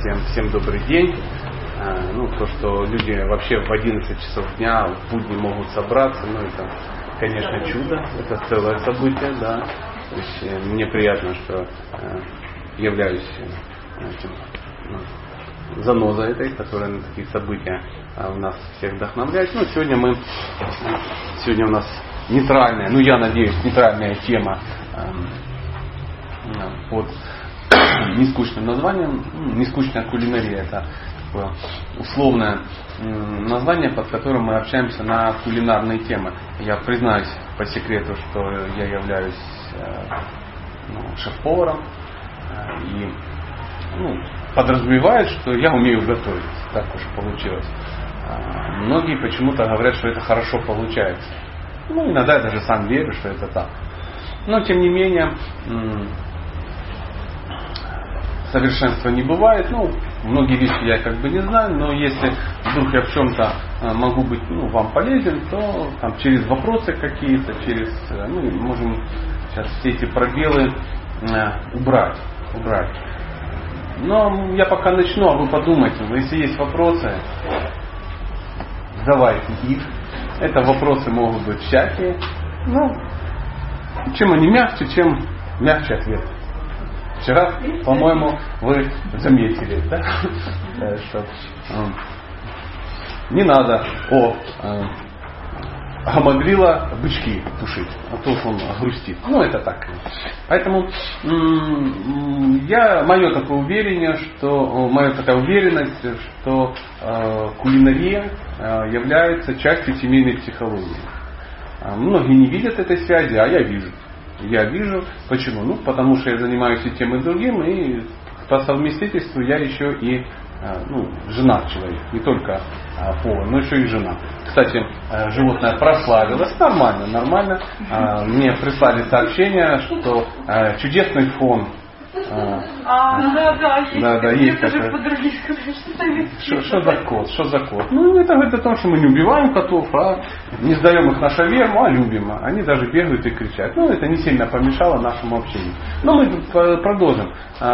Всем добрый день. То, что люди вообще в 11 часов дня в будни могут собраться, это, конечно, чудо. Это целое событие, да. То есть, мне приятно, что являюсь занозой этой, которая на такие события у нас всех вдохновляет. Сегодня у нас нейтральная, я надеюсь, нейтральная тема под нескучным названием. Нескучная кулинария — это такое условное название, под которым мы общаемся на кулинарные темы. Я признаюсь по секрету, что я являюсь шеф-поваром и подразумевает, что я умею готовить. Так уж получилось. Многие почему-то говорят, что это хорошо получается. Иногда я даже сам верю, что это так. Но тем не менее, совершенства не бывает. Многие вещи я не знаю, но если вдруг я в чем-то могу быть вам полезен, то через вопросы какие-то, можем сейчас все эти пробелы убрать. Но я пока начну, а вы подумайте, если есть вопросы, задавайте их. Это вопросы могут быть всякие. Чем они мягче, чем мягче ответ. Вчера, по-моему, вы заметили, да? Что не надо гамадрила бычки тушить, а то он грустит. Это так. Поэтому моя такая уверенность, что кулинария является частью семейной психологии. Многие не видят этой связи, а я вижу. Почему? Потому что я занимаюсь и тем, и другим, и по совместительству я еще и женат человек. Не только повар, но еще и жена. Кстати, животное прославилось. Нормально. Мне прислали сообщение, что чудесный фон. Есть такое. Что за кот? Это говорит о том, что мы не убиваем котов, не сдаем их на шаверму, а любим. Они даже бегают и кричат. Это не сильно помешало нашему общению. Но мы продолжим.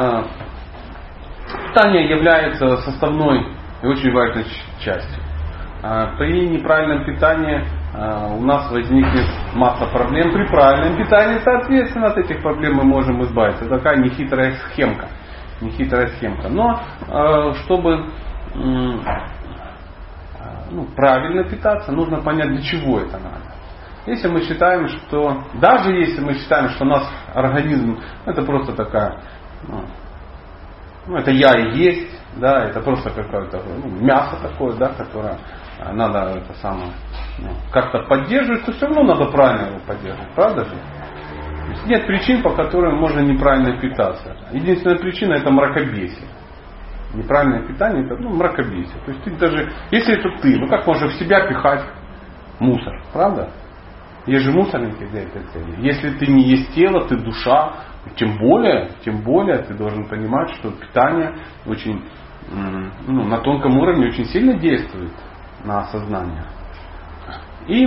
Питание является составной и очень важной частью. При неправильном питании у нас возникнет масса проблем. При правильном питании, соответственно, от этих проблем мы можем избавиться. Это такая нехитрая схемка. Но чтобы правильно питаться, нужно понять, для чего это надо. Если мы считаем, что у нас организм это просто такая, это я и есть, да, это просто какое-то мясо такое, да, которое надо как-то поддерживать, то все равно надо правильно его поддерживать, правда же? То есть нет причин, по которым можно неправильно питаться. Единственная причина — это мракобесие. Неправильное питание — это мракобесие. То есть ты даже, если это ты, как можно в себя пихать мусор, правда? Есть же мусорники для этой цели. Если ты не есть тело, ты душа, тем более ты должен понимать, что питание очень на тонком уровне очень сильно действует на сознание. И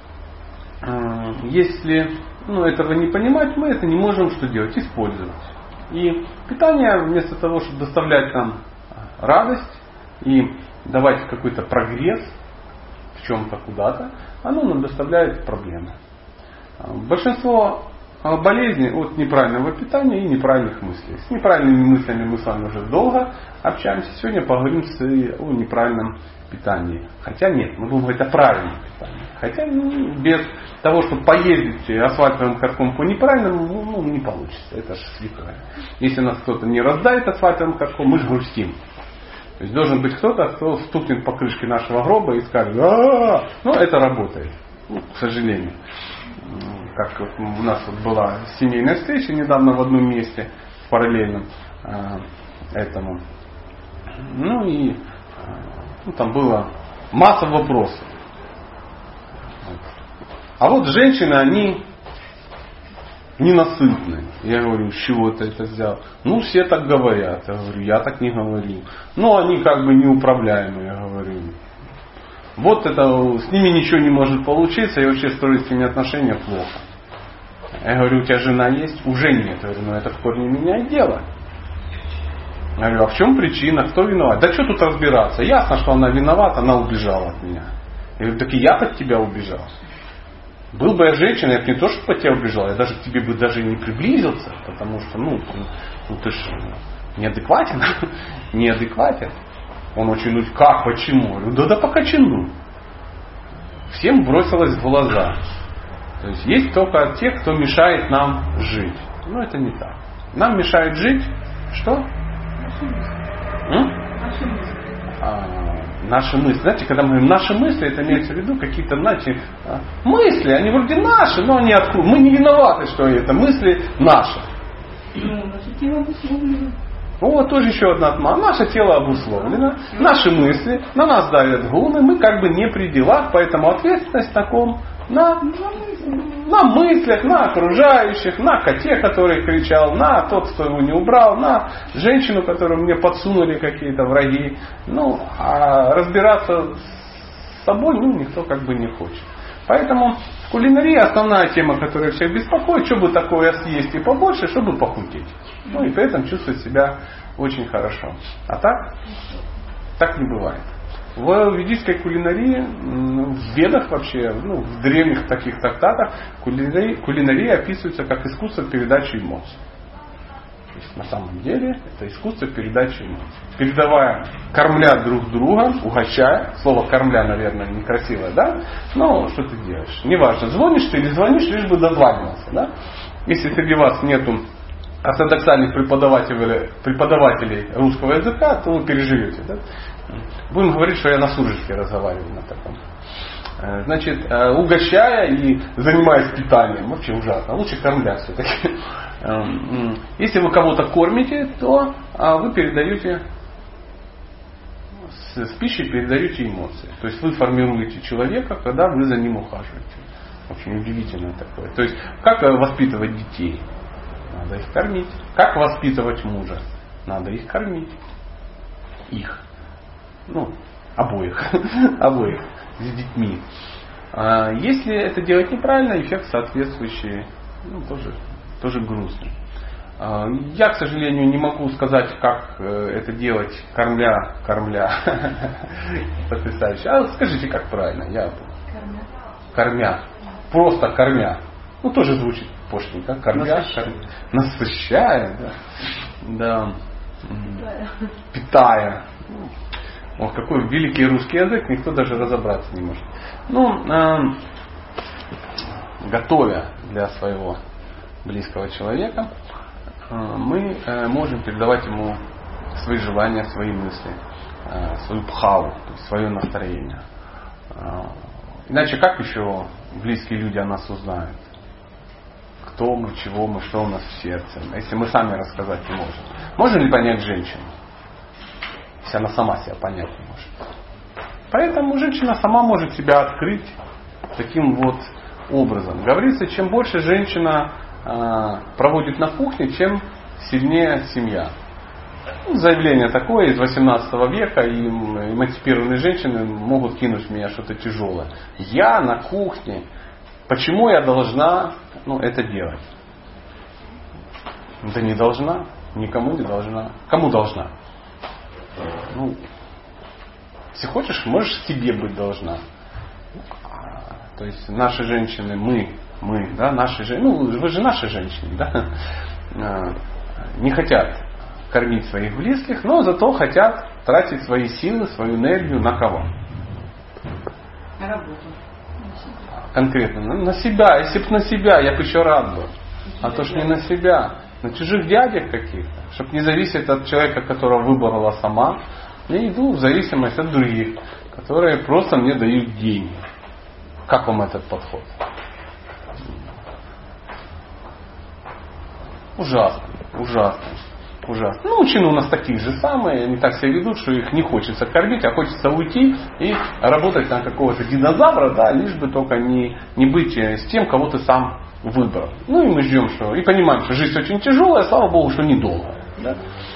если этого не понимать, мы это не можем что делать? Использовать. И питание, вместо того, чтобы доставлять нам радость и давать какой-то прогресс в чем-то куда-то, оно нам доставляет проблемы. Большинство болезней от неправильного питания и неправильных мыслей. С неправильными мыслями мы с вами уже долго общаемся. Сегодня поговорим о неправильном питании. Хотя нет, мы будем говорить о правильном питании. Хотя без того, чтобы поездить асфальтовым катком по неправильному, не получится. Это же святое. Если нас кто-то не раздает асфальтовым катком, мы же грустим. То есть должен быть кто-то, кто стукнет по крышке нашего гроба и скажет: это работает. К сожалению. Как у нас была семейная встреча недавно в одном месте, параллельном этому. Там было масса вопросов. А вот женщины, они ненасытны. Я говорю: с чего ты это взял? Все так говорят. Я говорю: я так не говорю. Они неуправляемые, я говорю. Вот это, с ними ничего не может получиться, и вообще строить с ними отношения плохо. Я говорю: у тебя жена есть? Уже нет. Я говорю: это в корне меняет дело. Я говорю, а в чем причина, кто виноват? Да что тут разбираться? Ясно, что она виновата, она убежала от меня. Я говорю, так и я от тебя убежал. Был бы я женщиной, я бы не то, что от тебя убежал, я даже к тебе бы даже не приблизился, потому что, ты же неадекватен. Неадекватен. Он очень, как, почему? Я говорю, да по кочану. Всем бросилось в глаза. То есть есть только те, кто мешает нам жить. Но это не так. Нам мешает жить что? Наши мысли. Знаете, когда мы говорим наши мысли, это имеется в виду какие-то, знаете, мысли, они вроде наши, но они откуда? Мы не виноваты, что это мысли наши. Наше тело обусловлено. Вот тоже еще одна отмана. Наше тело обусловлено, наши мысли, на нас давят гуны, мы как бы не при делах, поэтому ответственность на ком? На мыслях, на окружающих, на коте, который кричал, на тот, кто его не убрал, на женщину, которую мне подсунули какие-то враги. А разбираться с собой, никто как бы не хочет. Поэтому в кулинарии основная тема, которая всех беспокоит, чтобы такое съесть и побольше, чтобы похудеть. И при этом чувствовать себя очень хорошо. А так не бывает. В ведической кулинарии, в ведах вообще, в древних таких трактатах, кулинария описывается как искусство передачи эмоций. То есть на самом деле это искусство передачи эмоций. Передавая, кормля друг друга, угощая. Слово кормля, наверное, некрасивое, да? Но что ты делаешь? Неважно, звонишь ты или звонишь, лишь бы дозванивался, да? Если среди вас нету ортодоксальных преподавателей русского языка, то вы переживете, да? Будем говорить, что я на суржике разговариваю на таком. Значит, угощая и занимаясь питанием, вообще ужасно. Лучше кормля все-таки. Если вы кого-то кормите, то вы передаете с пищей передаете эмоции. То есть вы формируете человека, когда вы за ним ухаживаете. Очень удивительно такое. То есть как воспитывать детей? Надо их кормить. Как воспитывать мужа? Надо их кормить. Их. Обоих с детьми. Если это делать неправильно, эффект соответствующий тоже грустный. Я, к сожалению, не могу сказать, как это делать кормля. Потрясающе. А скажите, как правильно? Кормя. Просто кормя. Тоже звучит пошленько. Кормя. Насыщая. Да. Питая. Ох, какой великий русский язык, никто даже разобраться не может. Готовя для своего близкого человека, мы можем передавать ему свои желания, свои мысли, свою пхаву, то есть свое настроение. Иначе как еще близкие люди о нас узнают? Кто мы, чего мы, что у нас в сердце, если мы сами рассказать не можем. Можно ли понять женщину? Если она сама себя понять не может. Поэтому женщина сама может себя открыть таким вот образом. Говорится, чем больше женщина проводит на кухне, тем сильнее семья. Заявление такое из 18 века, и эмансипированные женщины могут кинуть в меня что-то тяжелое. Я на кухне. Почему я должна это делать? Да не должна. Никому не должна. Кому должна? Если хочешь, можешь себе быть должна. То есть наши женщины, мы, да, наши женщины, вы же наши женщины, да, не хотят кормить своих близких, но зато хотят тратить свои силы, свою энергию на кого? На работу. Конкретно, на себя. Если бы на себя, я бы еще рад был. А то ж не на себя. На чужих дядях каких-то. Чтобы не зависеть от человека, которого выбрала сама. Я иду в зависимость от других, которые просто мне дают деньги. Как вам этот подход? Ужасно. Мужчины у нас такие же самые, они так себя ведут, что их не хочется кормить, а хочется уйти и работать на какого-то динозавра, да, лишь бы только не быть с тем, кого ты сам выбрал. И мы ждем, и понимаем, что жизнь очень тяжелая, слава Богу, что недолго. Да?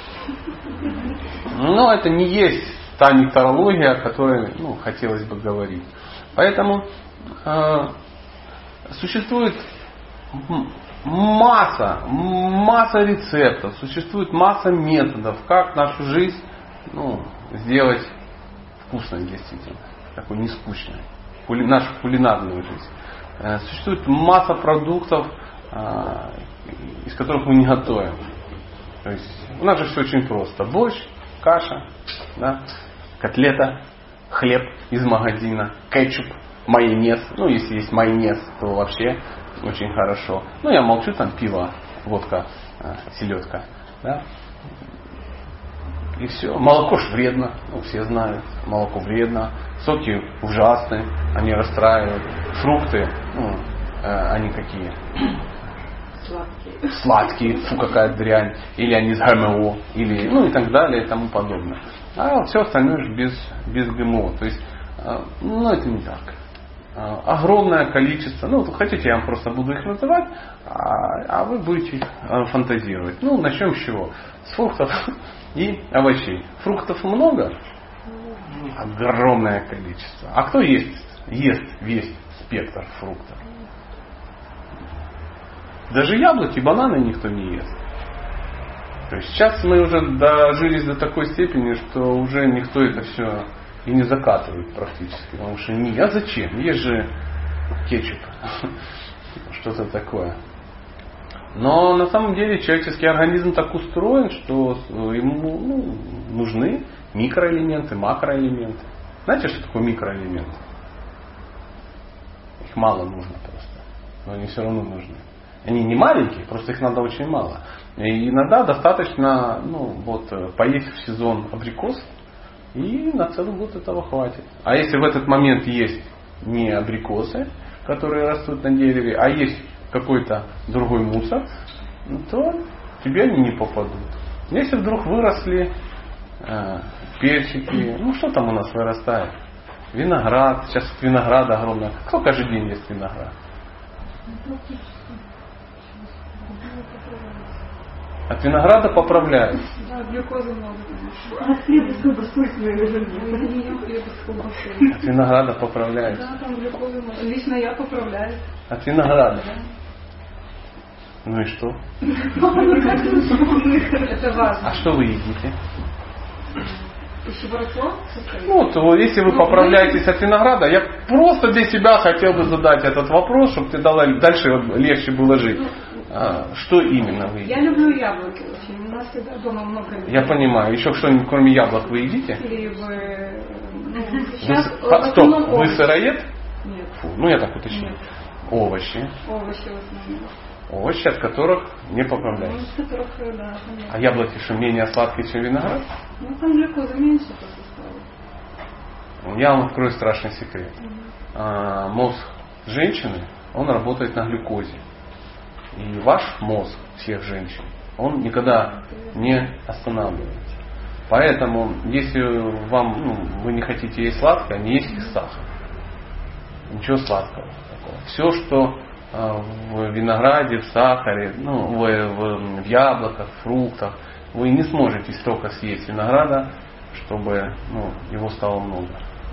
Но это не есть та нектарология, о которой хотелось бы говорить. Поэтому существует масса рецептов, существует масса методов, как нашу жизнь сделать вкусной действительно, такой не скучной, нашу кулинарную жизнь. Существует масса продуктов, из которых мы не готовим. То есть у нас же все очень просто. Борщ, каша, да, котлета, хлеб из магазина, кетчуп, майонез. Если есть майонез, то вообще очень хорошо. Я молчу, там пиво, водка, селедка. Да? И все. Молоко ж вредно, все знают. Молоко вредно. Соки ужасны, они расстраивают. Фрукты, они какие? Сладкие, фу, какая дрянь. Или они с ГМО, или, и так далее, и тому подобное. А все остальное же без ГМО. То есть, это не так. Огромное количество, хотите, я вам просто буду их называть, а вы будете фантазировать. Начнем с чего? С фруктов и овощей. Фруктов много? Огромное количество. А кто ест весь спектр фруктов? Даже яблоки, бананы никто не ест. То есть сейчас мы уже дожились до такой степени, что уже никто это все и не закатывает практически. Потому что а зачем? Есть же кетчуп. Что-то такое. Но на самом деле человеческий организм так устроен, что ему нужны микроэлементы, макроэлементы. Знаете, что такое микроэлементы? Их мало нужно просто. Но они все равно нужны. Они не маленькие, просто их надо очень мало. И иногда достаточно поесть в сезон абрикос, и на целый год этого хватит. А если в этот момент есть не абрикосы, которые растут на дереве, а есть какой-то другой мусор, то тебе они не попадут. Если вдруг выросли персики, что там у нас вырастает? Виноград, сейчас винограда огромное. Кто каждый день ест виноград? От винограда поправляют. Да, глюкозы много. А хлеба с колбасой От винограда поправляют. Да, там глюкозы много. Лично я поправляю. От винограда. И что? Это важно. А что вы едите? Пищеварство? То если вы поправляетесь от винограда, я просто для себя хотел бы задать этот вопрос, чтобы тебе дальше легче было жить. Что именно вы едите? Я люблю яблоки очень. У нас всегда дома много. Я понимаю. Еще что-нибудь кроме яблок вы едите? Сейчас Стоп, вы сыроед? Нет. Фу, я так уточню. Нет. Овощи. Овощи в основном. Овощи, от которых не поправляетесь. От которых, да, конечно. А яблоки что, менее сладкие, чем виноград? Там глюкозы меньше просто стало. Я вам открою страшный секрет. Мозг женщины, он работает на глюкозе. И ваш мозг всех женщин, он никогда не останавливается. Поэтому, если вы не хотите есть сладкое, не ешьте сахар. Ничего сладкого такого. Все, что в винограде, в сахаре, в яблоках, фруктах, вы не сможете столько съесть винограда, чтобы его стало много.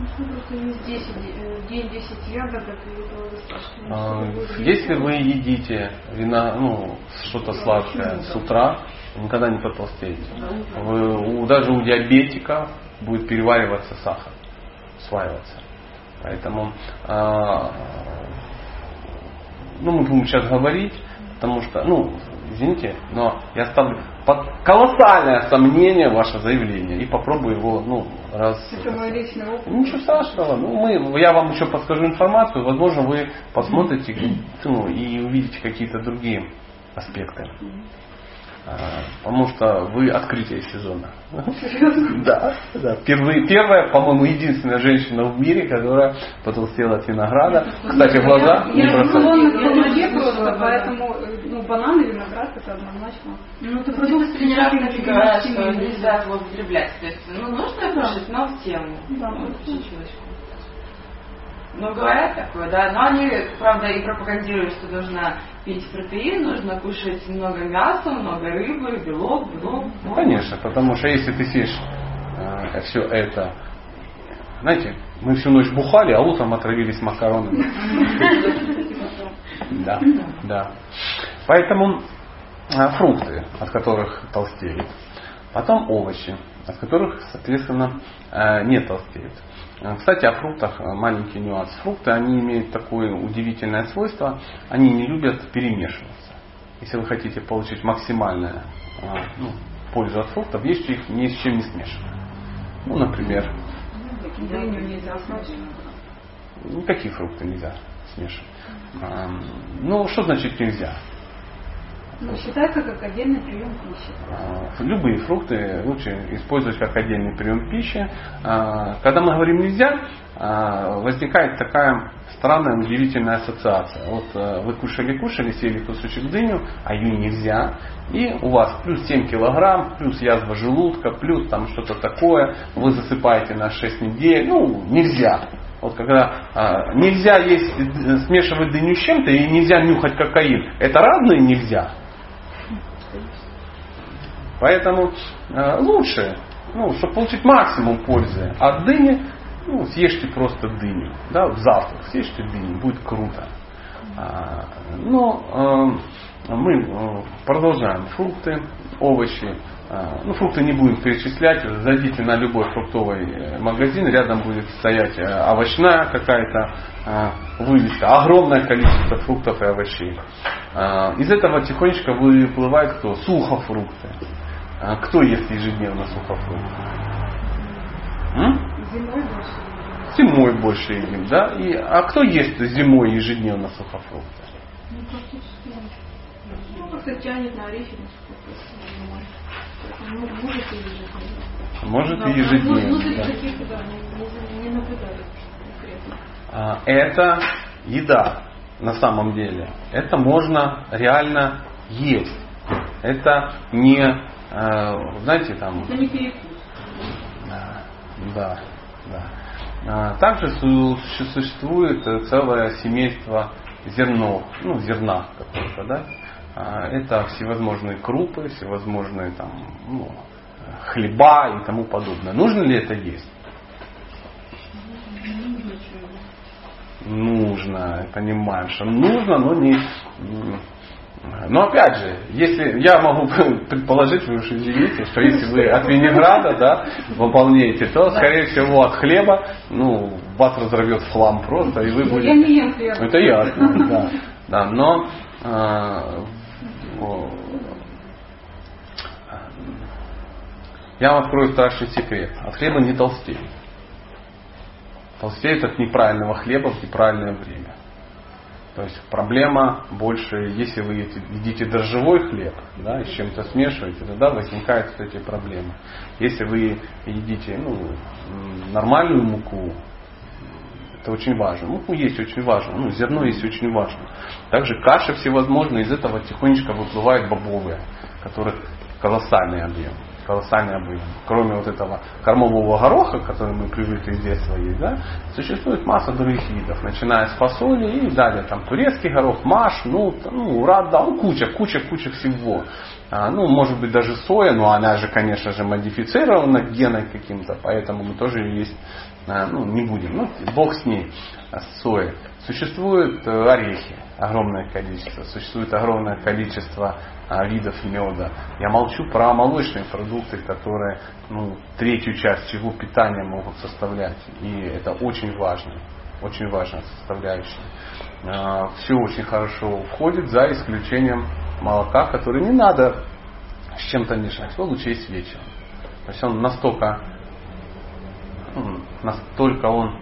День 10 яблок, и этого достаточно. Если вы едите что-то сладкое с утра, никогда не потолстеете. Даже у диабетика будет перевариваться сахар, усваиваться. Поэтому мы будем сейчас говорить, потому что, извините, но я ставлю под колоссальное сомнение ваше заявление и попробую его Это мой личный опыт. Ничего страшного. Я вам еще подскажу информацию, возможно, вы посмотрите и увидите какие-то другие аспекты. Потому что вы открытие сезона. Да. Первая, по-моему, единственная женщина в мире, которая потолстела от винограда. Кстати, в глаза не бросает. Поэтому бананы, виноград это однозначно. Ты продукты тренировки говорят, что нельзя злоупотреблять. То есть, нужно кушать, но в тему. Да, чуть-чуть. Говорят такое, да, но они, правда, и пропагандируют, что нужно пить протеин, нужно кушать много мяса, много рыбы, белок. Конечно, потому что если ты съешь все это, знаете, мы всю ночь бухали, а утром отравились макаронами. Да, да. Поэтому фрукты, от которых толстеют. Потом овощи, от которых, соответственно, не толстеют. Кстати, о фруктах маленький нюанс. Фрукты, они имеют такое удивительное свойство, они не любят перемешиваться. Если вы хотите получить максимальную пользу от фруктов, ешьте их ни с чем не смешивая. Ну, например, никакие фрукты нельзя смешивать. Ну, что значит нельзя? Считается как отдельный прием пищи. Любые фрукты лучше использовать как отдельный прием пищи. Когда мы говорим нельзя, возникает такая странная, удивительная ассоциация. Вот вы кушали, съели кусочек дыню, а ее нельзя. И у вас плюс 7 килограмм, плюс язва желудка, плюс там что-то такое. Вы засыпаете на 6 недель. Ну, нельзя. Вот когда нельзя есть, смешивать дыню с чем-то и нельзя нюхать кокаин. Это разные нельзя. Поэтому лучше, чтобы получить максимум пользы от дыни, съешьте просто дыню. Да, в завтрак съешьте дыню, будет круто. Но мы продолжаем. Фрукты, овощи. Фрукты не будем перечислять. Зайдите на любой фруктовый магазин, рядом будет стоять овощная какая-то вывеска. Огромное количество фруктов и овощей. Из этого тихонечко выплывает кто? Сухофрукты. Кто ест ежедневно сухофрукты? Зимой больше едим, да? А кто ест зимой ежедневно сухофрукты? Просто тянет на орехи на сухофрукты. Может и ежедневно. Не наблюдали конкретно. Это еда на самом деле. Это можно реально есть. Это не, знаете, там... Это не перекус. Да. Также существует целое семейство зерна какого-то, да? Это всевозможные крупы, всевозможные там, хлеба и тому подобное. Нужно ли это есть? Нужно, понимаем, что нужно, но не... Но опять же, если я могу предположить, вы уж извините, что если вы от винеграда, да, выполняете, то, скорее всего, от хлеба, вас разорвет в хлам просто, и вы будете... Я не ем хлеб. Это ясно, да. Но я вам открою страшный секрет. От хлеба не толстеют. Толстеют от неправильного хлеба в неправильное время. То есть проблема больше, если вы едите дрожжевой хлеб, да, и с чем-то смешиваете, тогда возникают эти проблемы. Если вы едите нормальную муку, это очень важно. Муку есть очень важно, зерно есть очень важно. Также каши всевозможные, из этого тихонечко выплывают бобовые, которых колоссальный объем. Кроме вот этого кормового гороха, который мы привыкли с детства есть, да, существует масса других видов, начиная с фасоли и далее там турецкий горох, маш, куча всего. Может быть даже соя, но она же, конечно же, модифицирована геной каким-то, поэтому мы тоже ее есть не будем. Бог с ней, с соей. Существуют орехи, огромное количество. Существует огромное количество видов меда. Я молчу про молочные продукты, которые третью часть всего питания могут составлять. И это очень важная составляющая. Все очень хорошо входит, за исключением молока, которое не надо с чем-то мешать. Его лучше есть вечером. То есть он настолько он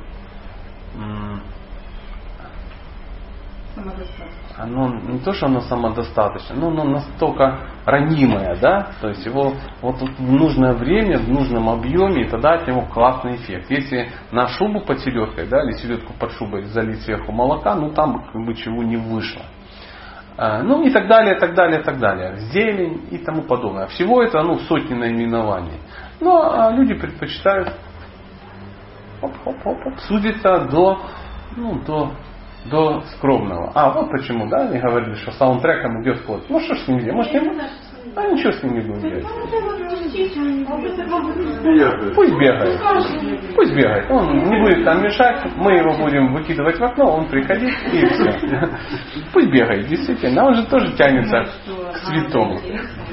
оно не то, что оно самодостаточно, но оно настолько ранимое, да, то есть его вот в нужное время, в нужном объеме, и тогда от него классный эффект. Если на шубу под селедкой, да, или селедку под шубой залить сверху молока, там чего не вышло. И так далее. Зелень и тому подобное. Всего это сотни наименований. Но люди предпочитают судиться до скромного. Вот почему, да, они говорили, что саундтреком идет код. Что ж нельзя? Может, А ничего с ним не будем делать. Бегает. Пусть бегает. Пусть бегает. Он не будет там мешать. Мы его будем выкидывать в окно, он приходит и все. Пусть бегает, действительно. Он же тоже тянется к святому.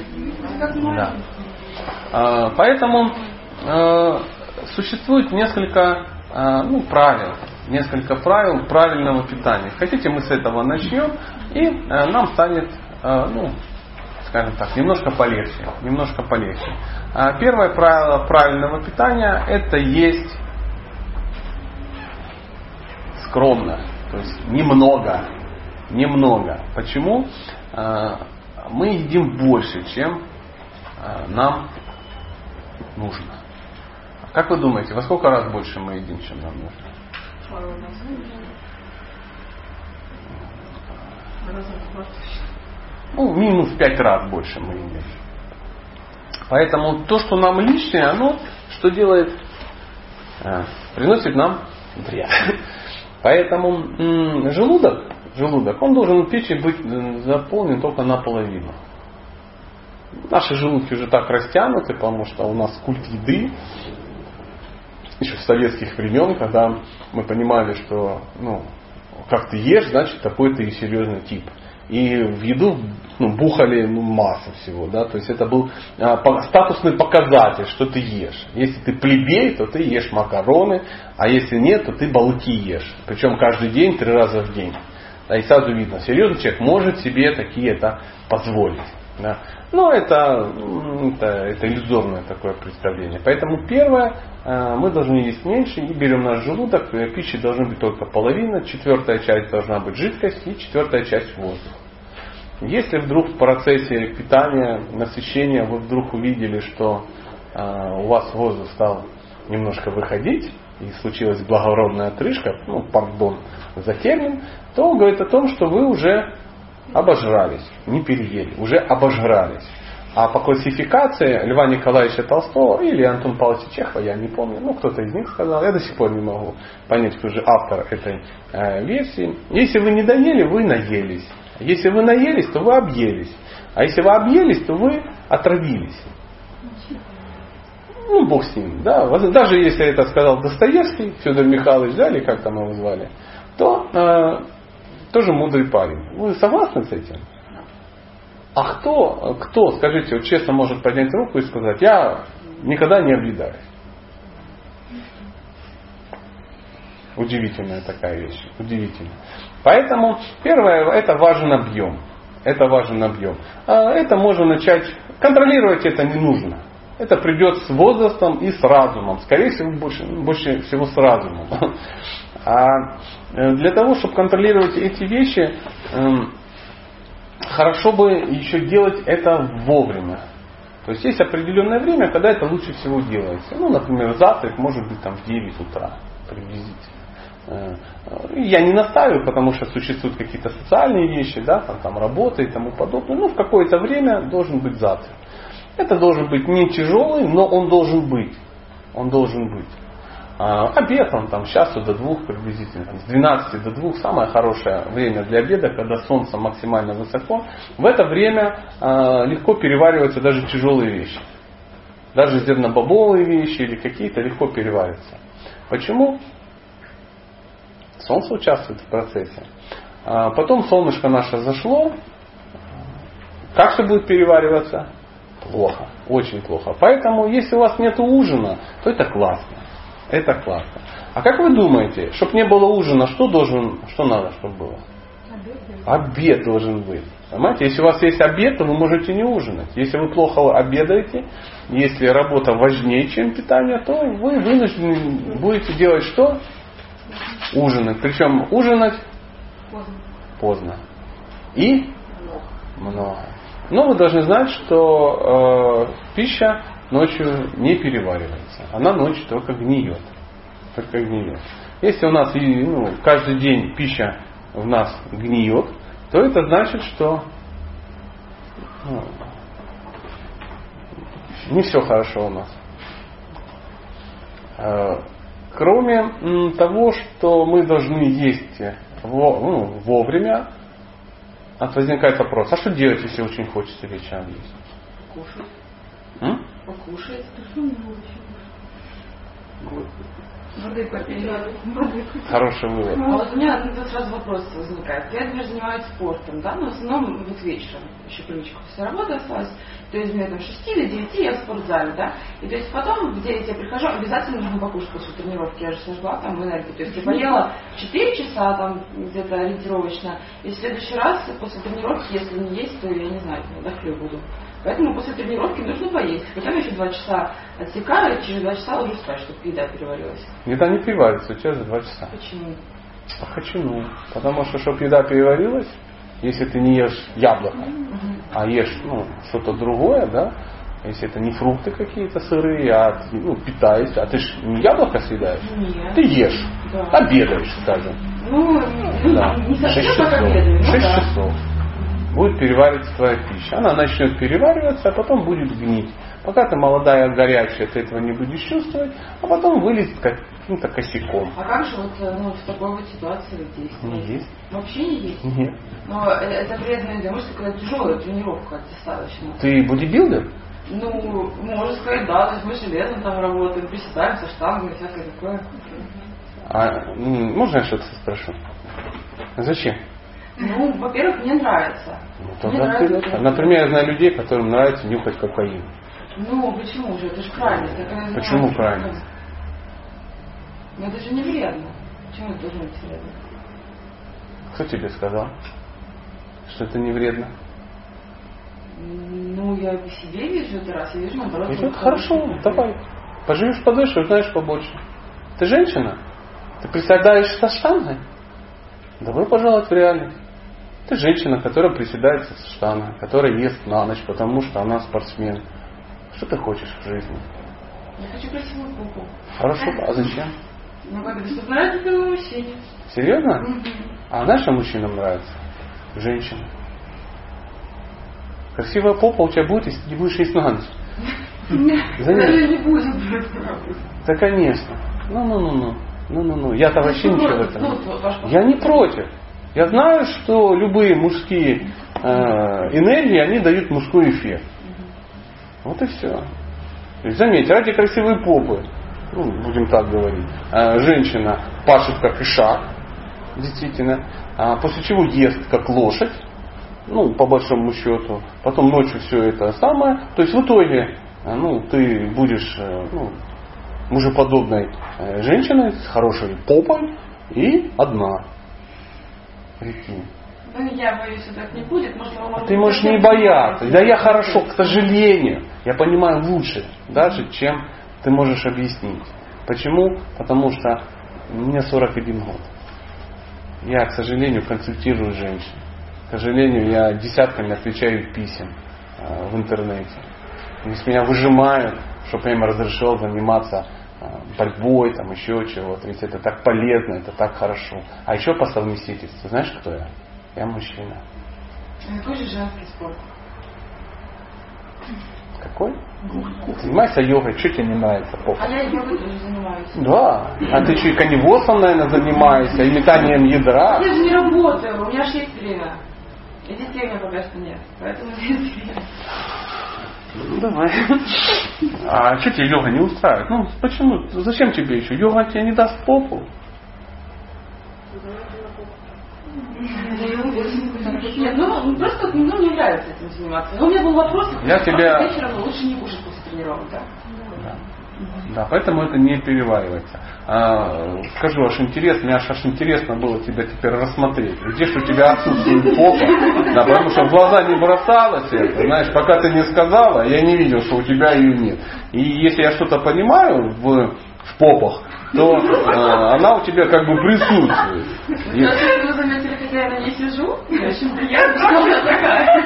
Да. Поэтому существует несколько правил. Несколько правил правильного питания. Хотите, мы с этого начнем, и нам станет, скажем так, немножко полегче. Немножко полегче. Первое правило правильного питания – это есть скромно, то есть немного. Немного. Почему? Мы едим больше, чем нам нужно. Как вы думаете, во сколько раз больше мы едим, чем нам нужно? Минус 5 раз больше мы едим. Поэтому то, что нам лишнее, оно что делает? Приносит нам вред. Поэтому желудок, он должен в печи быть заполнен только наполовину. Наши желудки уже так растянуты, потому что у нас культ еды. Еще с советских времен, когда мы понимали, что как ты ешь, значит такой ты и серьезный тип. И в еду бухали массу всего. Да? То есть это был статусный показатель, что ты ешь. Если ты плебей, то ты ешь макароны, а если нет, то ты балыки ешь. Причем каждый день, 3 раза в день. Да, и сразу видно, серьезный человек может себе такие-то позволить. Да. Но это иллюзорное такое представление. Поэтому первое, мы должны есть меньше и берем наш желудок. Пищи должна быть только половина, 4-я часть должна быть жидкость и 4-я часть воздух. Если вдруг в процессе питания, насыщения вы вдруг увидели, что у вас воздух стал немножко выходить и случилась благородная отрыжка, пардон за термин, то он говорит о том, что вы уже обожрались, не переели, уже обожрались. А по классификации Льва Николаевича Толстого или Антона Павловича Чехова, я не помню, кто-то из них сказал, я до сих пор не могу понять, кто же автор этой версии. Если вы не доели, вы наелись. Если вы наелись, то вы объелись. А если вы объелись, то вы отравились. Бог с ним. Да? Даже если это сказал Достоевский, Федор Михайлович, да, или как там его звали, то тоже мудрый парень. Вы согласны с этим? А кто, скажите, вот честно может поднять руку и сказать, я никогда не объедаюсь? Удивительная такая вещь. Удивительно. Поэтому первое, это важен объем. Это важен объем. Это можно начать, контролировать это не нужно. Это придет с возрастом и с разумом. Скорее всего, больше всего с разумом. А для того, чтобы контролировать эти вещи, хорошо бы еще делать это вовремя. То есть есть определенное время, когда это лучше всего делается. Например, завтрак может быть в 9 утра приблизительно. Я не настаиваю, потому что существуют какие-то социальные вещи, да, там работа и тому подобное. В какое-то время должен быть завтрак. Это должен быть не тяжелый, но он должен быть. Он должен быть. Обед с часу до 2 приблизительно, с 12 до 2 самое хорошее время для обеда, когда солнце максимально высоко. В это время легко перевариваются даже тяжелые вещи. Даже зернобобовые вещи или какие-то легко перевариваются. Почему? Солнце участвует в процессе. Потом солнышко наше зашло. Как все будет перевариваться? Плохо. Очень плохо. Поэтому, если у вас нет ужина, то это классно. Это классно. А как вы думаете, чтобы не было ужина, что надо, чтобы было? Обед должен быть. Понимаете, если у вас есть обед, то вы можете не ужинать. Если вы плохо обедаете, если работа важнее, чем питание, то вы вынуждены будете делать что? Ужинать. Причем ужинать поздно. И много. Но вы должны знать, что пища ночью не переваривается. Она ночью только гниет. Только гниет. Если у нас каждый день пища в нас гниет, то это значит, что не все хорошо у нас. Кроме того, что мы должны есть вовремя, возникает вопрос, а что делать, если очень хочется вечером есть? Покушать. Покушать. Воды попить. Хороший вывод. А вот у меня тут сразу вопрос возникает. Я, например, занимаюсь спортом, да, но в основном вот вечером еще привычка после работы осталась. То есть, мне там 6 или 9 я в спортзале, да. И то есть потом в 9 я прихожу, обязательно нужно покушать после тренировки. Я же сожгла там энергию. То есть я поела 4 часа там где-то ориентировочно. И в следующий раз после тренировки, если не есть, то я не знаю, дохлю буду. Поэтому после тренировки нужно поесть. Потом еще 2 часа отсекаю, и через 2 часа ложусь спать, чтобы еда переварилась. Еда не переварится у тебя за 2 часа. Почему? Почему? Потому что, чтобы еда переварилась, если ты не ешь яблоко, а ешь что-то другое, да, если это не фрукты какие-то сырые, а питаешься, а ты же не яблоко съедаешь, Нет. ты ешь, Да. обедаешь, скажем. Да. Не совсем 6 как часов. обедаю. 6 часов. Будет перевариваться твоя пища. Она начнет перевариваться, а потом будет гнить. Пока ты молодая, горячая, ты этого не будешь чувствовать, а потом вылезет каким-то косяком. А как же в такой вот ситуации действовать? Не есть. Вообще не есть? Нет. Но это вредно для мышцы, когда тяжелая тренировка достаточно. Ты бодибилдер? Можно сказать, да, то есть мы железно там работаем, приседаем со штангой, всякое такое. Можно я что-то спрошу? Зачем? Во-первых, мне нравится. Например, я знаю людей, которым нравится нюхать кокаин. Почему же? Это же крайность. Почему крайность? Это же не вредно. Почему это должно быть вредно? Кто тебе сказал, что это не вредно? Я по себе вижу это раз, я вижу наоборот. Это хорошо, давай. Поживешь подольше, узнаешь побольше. Ты женщина? Ты приседаешь со штангой? Добро пожаловать в реальность. Ты женщина, которая приседает со штангой, которая ест на ночь, потому что она спортсмен. Что ты хочешь в жизни? Я хочу красивую попу. Хорошо, а зачем? Чтобы нравится твоему мужчине. Серьезно? А знаешь, что мужчинам нравится? Женщина. Красивая попа у тебя будет, если ты не будешь есть на ночь. Даже не будет. Да, конечно. Я-то вообще ничего в этом. Я не против. Я знаю, что любые мужские энергии, они дают мужской эффект. Вот и все. То есть, заметь, ради красивой попы, будем так говорить, женщина пашет как ишак, действительно, после чего ест как лошадь, по большому счету, потом ночью все это самое. То есть в итоге ты будешь мужеподобной женщиной с хорошей попой и одна. Прикинь. Я боюсь, что так не будет. Ты можешь не бояться. Да я хорошо, к сожалению. Я понимаю лучше, даже чем ты можешь объяснить. Почему? Потому что мне 41 год. Я, к сожалению, консультирую женщин. К сожалению, я десятками отвечаю писем в интернете. То есть меня выжимают, чтобы я им разрешил заниматься борьбой, еще чего-то. Ведь это так полезно, это так хорошо. А еще по совместительству, знаешь, кто я? Я мужчина. Какой же женский спорт? Какой? Занимайся йогой, что тебе не нравится? Попа? А я йогой тоже занимаюсь. Да. А ты что, и коневодством, наверное, занимаешься, и метанием ядра? Я же не работаю, у меня же есть время. И детей у меня пока что нет. Поэтому есть время. Давай. А что тебе йога не устраивает? Почему? Зачем тебе еще? Йога тебе не даст попу. Нет, просто мне нравится этим заниматься. Но у меня был вопрос, вечером лучше не кушать после тренировок, да? Да, поэтому это не переваривается. Скажу, аж интересно, мне аж интересно было тебя теперь рассмотреть. Где же у тебя отсутствует попа? Да, потому что в глаза не бросалось это. Знаешь, пока ты не сказала, я не видел, что у тебя ее нет. И если я что-то понимаю в попах, то она у тебя как бы присутствует. Вы заметили, когда я на ней сижу? Мне очень приятно, что она такая.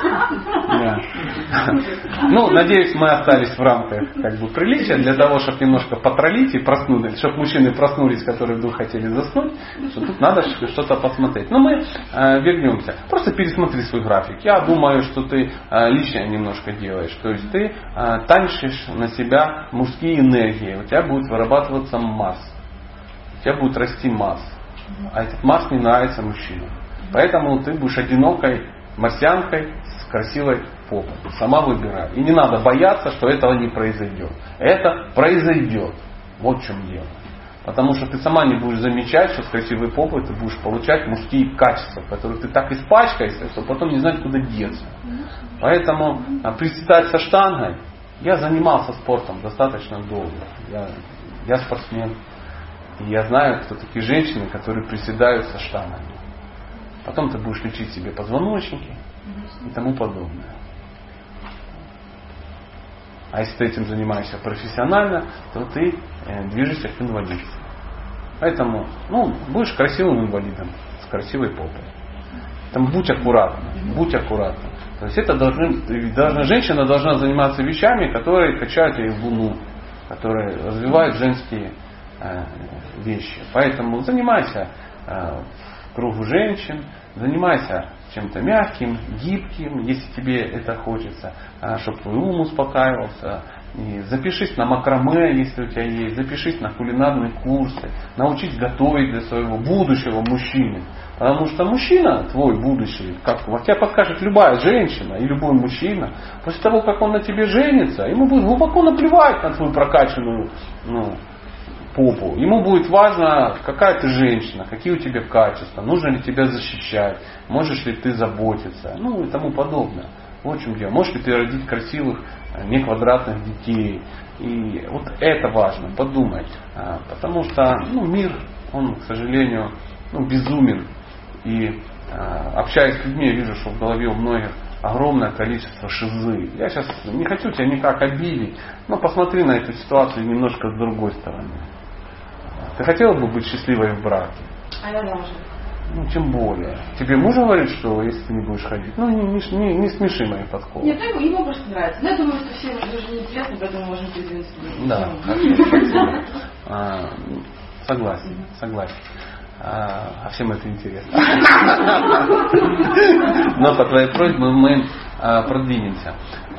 Надеюсь, мы остались в рамках приличия для того, чтобы немножко потроллить и проснулись, чтобы мужчины проснулись, которые вдруг хотели заснуть, что тут надо что-то посмотреть. Но мы вернемся. Просто пересмотри свой график. Я думаю, что ты лишнее немножко делаешь. То есть ты танчишь на себя мужские энергии. У тебя будет вырабатываться масс. У тебя будет расти масс. А этот масс не нравится мужчинам. Поэтому ты будешь одинокой марсианкой с с красивой попой. Сама выбирай. И не надо бояться, что этого не произойдет. Это произойдет. Вот в чем дело. Потому что ты сама не будешь замечать, что с красивой попой ты будешь получать мужские качества, которые ты так испачкаешься, что потом не знать, куда деться. Поэтому приседать со штангой. Я занимался спортом достаточно долго. Я спортсмен. И я знаю, кто такие женщины, которые приседают со штангами. Потом ты будешь лечить себе позвоночники и тому подобное. А если ты этим занимаешься профессионально, то ты движешься к инвалидству. Поэтому будешь красивым инвалидом с красивой попой. Там будь аккуратна, будь аккуратна. То есть это женщина должна заниматься вещами, которые качают ее в луну, которые развивают женские вещи. Поэтому занимайся в кругу женщин, занимайся чем-то мягким, гибким, если тебе это хочется, чтобы твой ум успокаивался. И запишись на макраме, если у тебя есть, запишись на кулинарные курсы, научись готовить для своего будущего мужчины. Потому что мужчина, твой будущий, как тебя подскажет любая женщина и любой мужчина, после того, как он на тебе женится, ему будет глубоко наплевать на твою прокачанную попу. Ему будет важно, какая ты женщина, какие у тебя качества, нужно ли тебя защищать, можешь ли ты заботиться, и тому подобное. Вот в чем дело. Можешь ли ты родить красивых, неквадратных детей. И вот это важно, подумать. Потому что мир, он, к сожалению, безумен. И общаясь с людьми, я вижу, что в голове у многих огромное количество шизы. Я сейчас не хочу тебя никак обидеть, но посмотри на эту ситуацию немножко с другой стороны. Ты хотела бы быть счастливой в браке? А я тоже. Тем более. Тебе муж говорит, что если ты не будешь ходить, не смеши мои подколы. Нет, ему просто нравится. Но я думаю, что всем уже не интересно, поэтому можем передвинуться. Да. Согласен. А всем это интересно. Но по твоей просьбе мы продвинемся.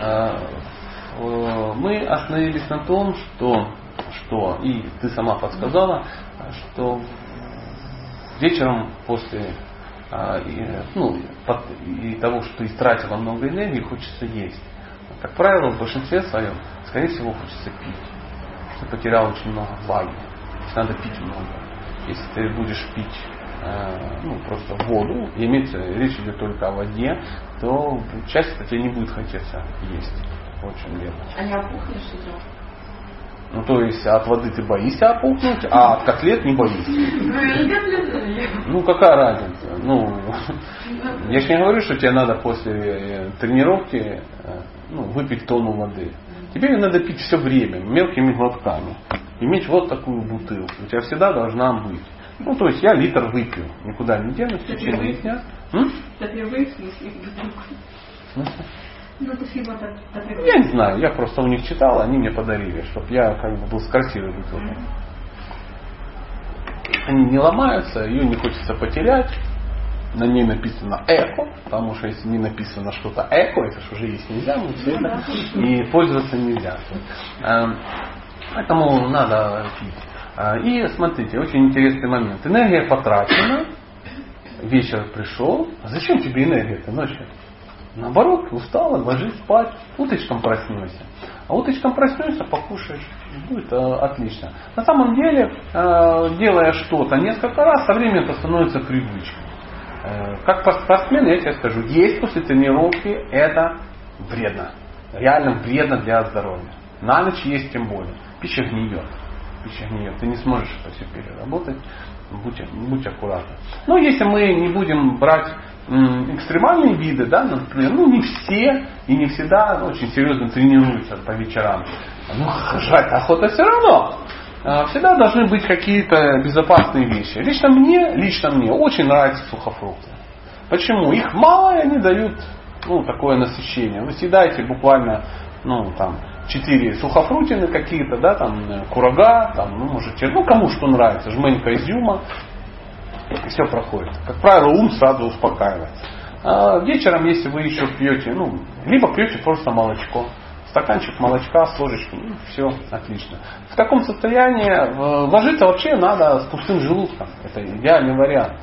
Мы остановились на том, что и ты сама подсказала, что вечером после и того, что ты истратила много энергии, хочется есть. Как правило, в большинстве своем, скорее всего, хочется пить. Ты потерял очень много влаги. Надо пить много. Если ты будешь пить просто воду, и речь идет только о воде, то часто тебе не будет хотеться есть. Вот в чем дело. А не опухнешь с утра? То есть от воды ты боишься опухнуть, а от котлет не боишься. Какая разница? Я же не говорю, что тебе надо после тренировки выпить тонну воды. Тебе ее надо пить все время, мелкими глотками. Иметь вот такую бутылку. У тебя всегда должна быть. То есть я литр выпью, никуда не денусь в течение дня. Я не знаю, я просто у них читал, они мне подарили, чтобы я был с красивой бутылкой. Они не ломаются, ее не хочется потерять. На ней написано эко, потому что если не написано что-то эко, это же уже есть нельзя, и пользоваться нельзя. Поэтому надо пить. И смотрите, очень интересный момент. Энергия потрачена, вечер пришел. А зачем тебе энергия-то ночью? Наоборот, устала, ложись спать, утречком проснешься. А утречком проснешься, покушаешь, будет отлично. На самом деле, делая что-то несколько раз, со временем это становится привычкой. Как спортсмен, я тебе скажу, есть после тренировки это вредно. Реально вредно для здоровья. На ночь есть тем более. Пища гниет. Ты не сможешь это все переработать. Будь аккуратна. Если мы не будем брать экстремальные виды, например, не все и не всегда очень серьезно тренируются по вечерам. Жрать охота все равно. Всегда должны быть какие-то безопасные вещи. Лично мне очень нравятся сухофрукты. Почему? Их мало, и они дают такое насыщение. Вы съедаете буквально 4 сухофрутины какие-то, курага, можете, кому что нравится, жменька изюма, и все проходит. Как правило, ум сразу успокаивается. А вечером, если вы еще пьете, либо пьете просто молочко, стаканчик молочка с ложечкой, все отлично. В таком состоянии ложиться вообще надо с пустым желудком. Это идеальный вариант.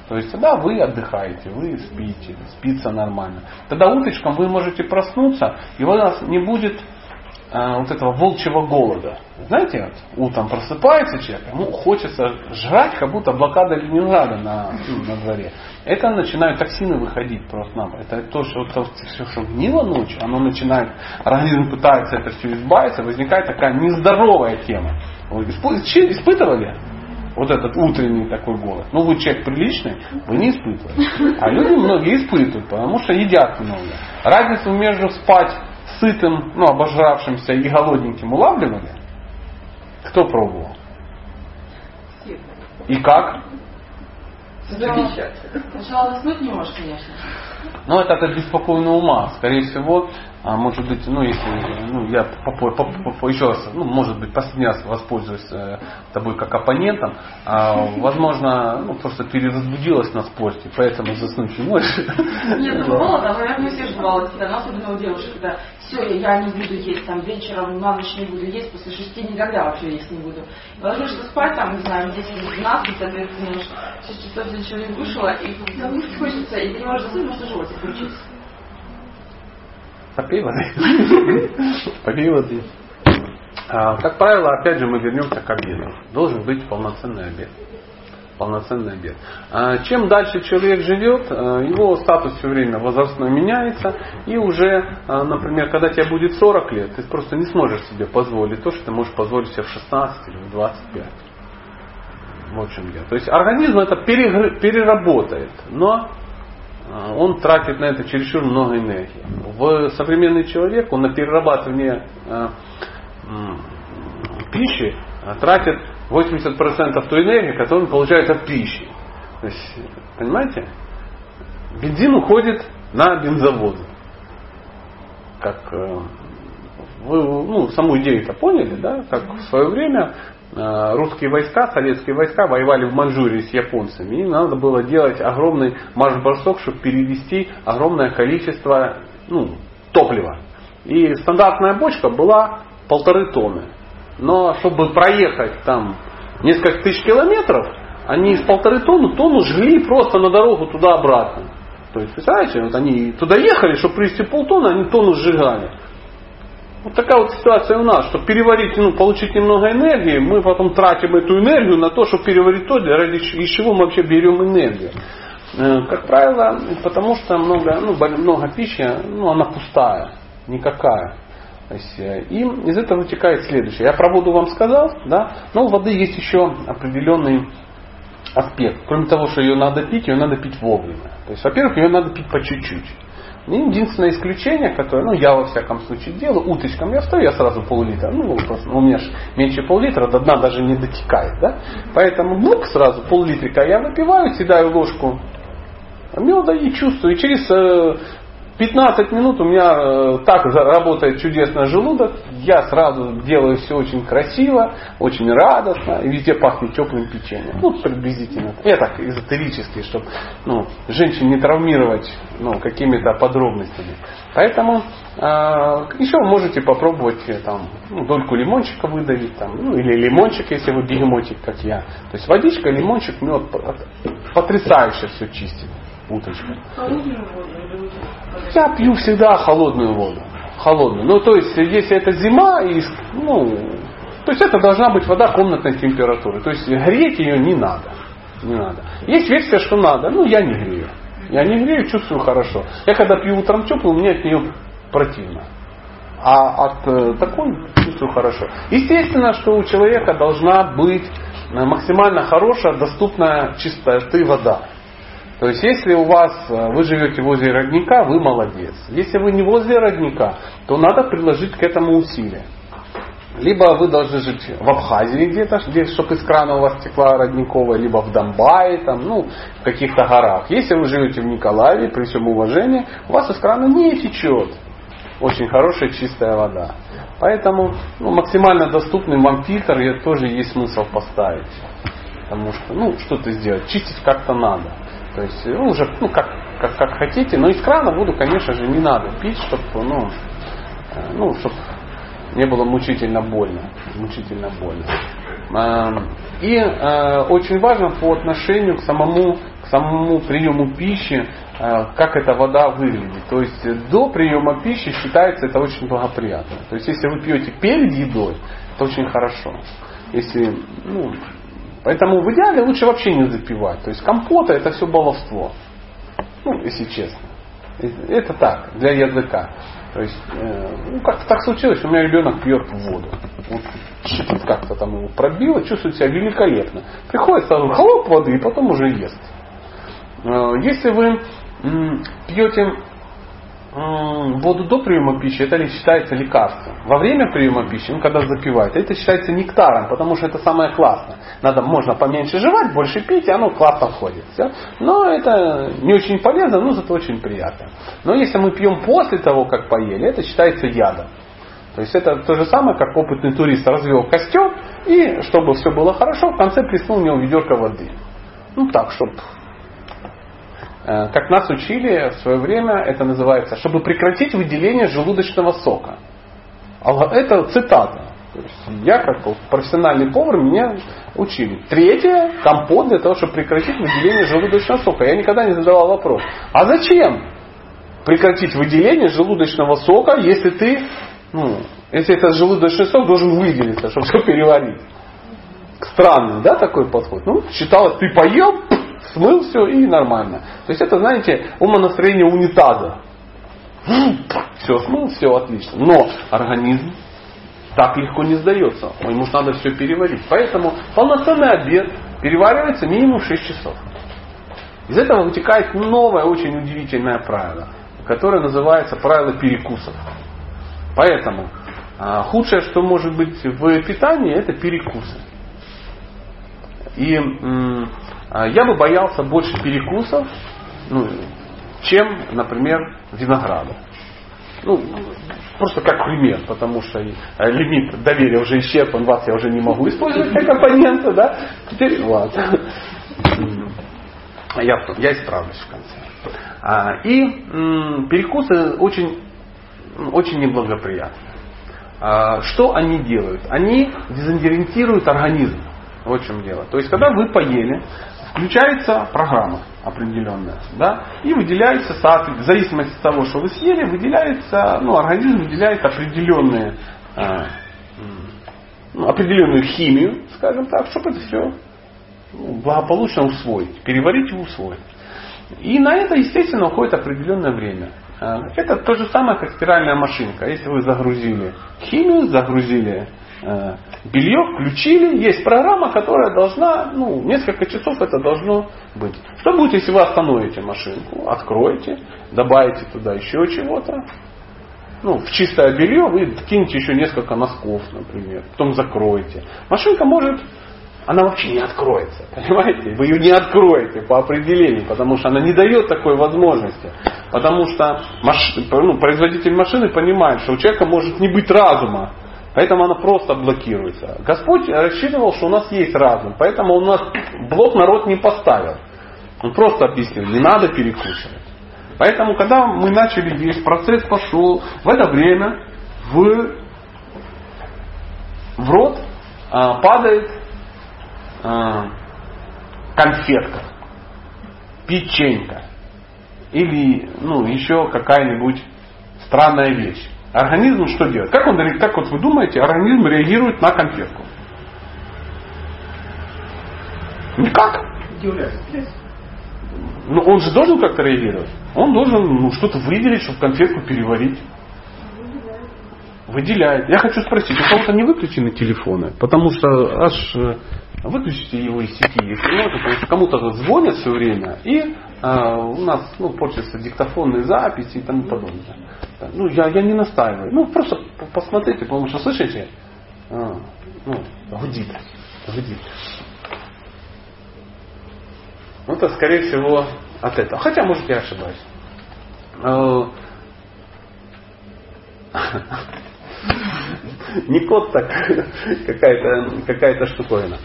То есть тогда вы отдыхаете, вы спите, спится нормально. Тогда утречком вы можете проснуться, и у вас не будет вот этого волчьего голода. Знаете, вот, утром просыпается человек, ему хочется жрать, как будто блокада Ленинграда на дворе. Это начинают токсины выходить просто нам. Это то, что все, что гнило ночью, оно начинает, организм пытается это все избавиться, возникает такая нездоровая тема. Вы испытывали вот этот утренний такой голод? Ну, вы человек приличный, вы не испытываете. А люди многие испытывают, потому что едят много. Разницу между спать сытым, обожравшимся и голодненьким улавливали? Кто пробовал? И как? Сначала заснуть не можешь, конечно. Но это от беспокойного ума. Скорее всего, может быть, если я еще раз, может быть, последний раз воспользуюсь тобой как оппонентом, возможно, просто переразбудилась на спорте, поэтому заснуть не можешь. Нет, бывало, мы все ждали, особенно у девушек, когда все, я не буду есть, там, вечером на ночь не буду есть, после 6 никогда вообще есть не буду. Ложишься спать, там, не знаю, 10-12, соответственно, 6 часов за человек вышла, и там не хочется, и ты не можешь заснуть, потому что животик крутится. Попей воды. Попей воды. Как правило, опять же, мы вернемся к обеду. Должен быть полноценный обед. Полноценный обед. Чем дальше человек живет, его статус все время возрастной меняется. И уже, например, когда тебе будет 40 лет, ты просто не сможешь себе позволить то, что ты можешь позволить себе в 16 или в 25. Вот в чем дело. То есть организм это переработает, но он тратит на это чересчур много энергии. Современный человек, он на перерабатывание пищи тратит 80% той энергии, которую он получает от пищи. То есть, понимаете? Бензин уходит на бензовозы. Как вы саму идею-то поняли, да? Как в свое время русские войска, советские войска воевали в Маньчжурии с японцами. И надо было делать огромный марш-бросок, чтобы перевести огромное количество топлива. И стандартная бочка была 1,5 тонны. Но чтобы проехать там несколько тысяч километров, они из 1,5 тонну жгли просто на дорогу туда-обратно. То есть, представляете, вот они туда ехали, чтобы привезти 0,5 тонны, они тонну сжигали. Вот такая вот ситуация у нас, чтобы переварить, получить немного энергии, мы потом тратим эту энергию на то, чтобы переварить то, ради чего мы вообще берем энергию. Как правило, потому что много пищи, она пустая, никакая. То есть, и из этого вытекает следующее. Я про воду вам сказал, да, но у воды есть еще определенный аспект. Кроме того, что ее надо пить вовремя. То есть, во-первых, ее надо пить по чуть-чуть. Единственное исключение, которое, я во всяком случае делаю, утречком я встаю, я сразу пол-литра, у меня же меньше пол-литра, до дна даже не дотекает, да? Поэтому сразу пол-литрика я выпиваю, съедаю ложку меда и чувствую, и через 15 минут у меня так работает чудесно желудок, я сразу делаю все очень красиво, очень радостно, и везде пахнет теплым печеньем. Приблизительно. Я так эзотерически, чтобы женщин не травмировать какими-то подробностями. Поэтому еще вы можете попробовать дольку лимончика выдавить, или лимончик, если вы бегемотик, как я. То есть водичка, лимончик, мед потрясающе все чистит утречком. Я пью всегда холодную воду. Холодную. То есть, если это зима, то есть это должна быть вода комнатной температуры. То есть греть ее не надо. Не надо. Есть версия, что надо. Я не грею. Я не грею, чувствую хорошо. Я когда пью утром теплую, мне от нее противно. А от такой чувствую хорошо. Естественно, что у человека должна быть максимально хорошая, доступная чистоты вода. То есть, если вы живете возле родника, вы молодец. Если вы не возле родника, то надо приложить к этому усилия. Либо вы должны жить в Абхазии где-то, чтобы из крана у вас текла родниковая, либо в Донбайе, в каких-то горах. Если вы живете в Николаеве, при всем уважении, у вас из крана не течет очень хорошая чистая вода. Поэтому максимально доступный вам фильтр тоже есть смысл поставить. Потому что, что-то сделать, чистить как-то надо. То есть, уже, как хотите, но из крана воду, конечно же, не надо пить, чтобы, чтобы мне было мучительно больно. Мучительно больно. И очень важно по отношению к самому приему пищи, как эта вода выглядит. То есть до приема пищи считается это очень благоприятно. То есть если вы пьете перед едой, это очень хорошо. Если, поэтому в идеале лучше вообще не запивать. То есть компоты это все баловство. Если честно. Это так, для языка. То есть, как-то так случилось, у меня ребенок пьет воду. Вот, как-то там его пробило, чувствует себя великолепно. Приходит сразу хлоп воды и потом уже ест. Если вы пьете воду до приема пищи, это считается лекарством. Во время приема пищи, когда запиваете, это считается нектаром, потому что это самое классное. Можно поменьше жевать, больше пить, и оно классно входит. Все. Но это не очень полезно, но зато очень приятно. Но если мы пьем после того, как поели, это считается ядом. То есть это то же самое, как опытный турист развел костер, и чтобы все было хорошо, в конце плеснул в него ведерко воды. Так, чтобы... Как нас учили в свое время, это называется, чтобы прекратить выделение желудочного сока. Это цитата. То есть я, как профессиональный повар, меня учили. Третье, компот для того, чтобы прекратить выделение желудочного сока. Я никогда не задавал вопрос. А зачем прекратить выделение желудочного сока, если если этот желудочный сок должен выделиться, чтобы все переварить? Странный, да, такой подход? Считалось, ты поел, смыл все и нормально. То есть это, знаете, умонастроение унитаза. Все смыл, все отлично. Но организм так легко не сдается. Ему надо все переварить. Поэтому полноценный обед переваривается минимум 6 часов. Из этого вытекает новое, очень удивительное правило, которое называется правило перекусов. Поэтому худшее, что может быть в питании, это перекусы. И я бы боялся больше перекусов, чем, например, винограда. Просто как пример, потому что лимит доверия уже исчерпан, вас я уже не могу использовать как оппонента, да? Теперь ладно. Я исправлюсь в конце. И перекусы очень, очень неблагоприятны. Что они делают? Они дезориентируют организм. Вот в чем дело. То есть, когда вы поели, включается программа определенная, да, и выделяется, в зависимости от того, что вы съели, выделяется, организм выделяет определенную химию, скажем так, чтобы это все благополучно усвоить, переварить и усвоить. И на это, естественно, уходит определенное время. Это то же самое, как стиральная машинка. Если вы загрузили химию, загрузили белье, включили, есть программа, которая должна, несколько часов это должно быть. Что будет, если вы остановите машинку, откроете, добавите туда еще чего-то, в чистое белье вы кинете еще несколько носков, например, потом закроете. Машинка она вообще не откроется, понимаете? Вы ее не откроете по определению, потому что она не дает такой возможности. Потому что производитель машины понимает, что у человека может не быть разума, поэтому она просто блокируется. Господь рассчитывал, что у нас есть разум, поэтому у нас блок народ не поставил. Он просто объяснил, не надо перекусывать. Поэтому, когда мы начали есть, процесс пошел, в это время в рот падает конфетка, печенька или еще какая-нибудь странная вещь. Организм что делает? Как вы думаете, организм реагирует на конфетку? Никак. Он же должен как-то реагировать. Он должен что-то выделить, чтобы конфетку переварить. Выделяет. Я хочу спросить, у кого-то не выключены телефоны? Потому что аж выключите его из сети, если можно, потому что кому-то звонят все время, и у нас портятся диктофонные записи и тому подобное. Я не настаиваю. Просто посмотрите, потому что слышите? Гудит. Это скорее всего от этого. Хотя, может, я ошибаюсь. Не кот, так какая-то штуковина.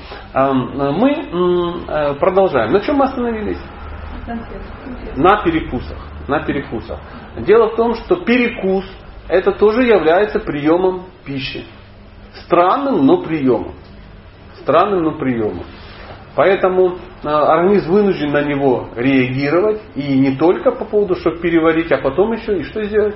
Мы продолжаем. На чем мы остановились? На перекусах. Дело в том, что перекус это тоже является приемом пищи. Странным, но приемом. Странным, но приемом. Поэтому организм вынужден на него реагировать. И не только по поводу, чтобы переварить, а потом еще и что сделать?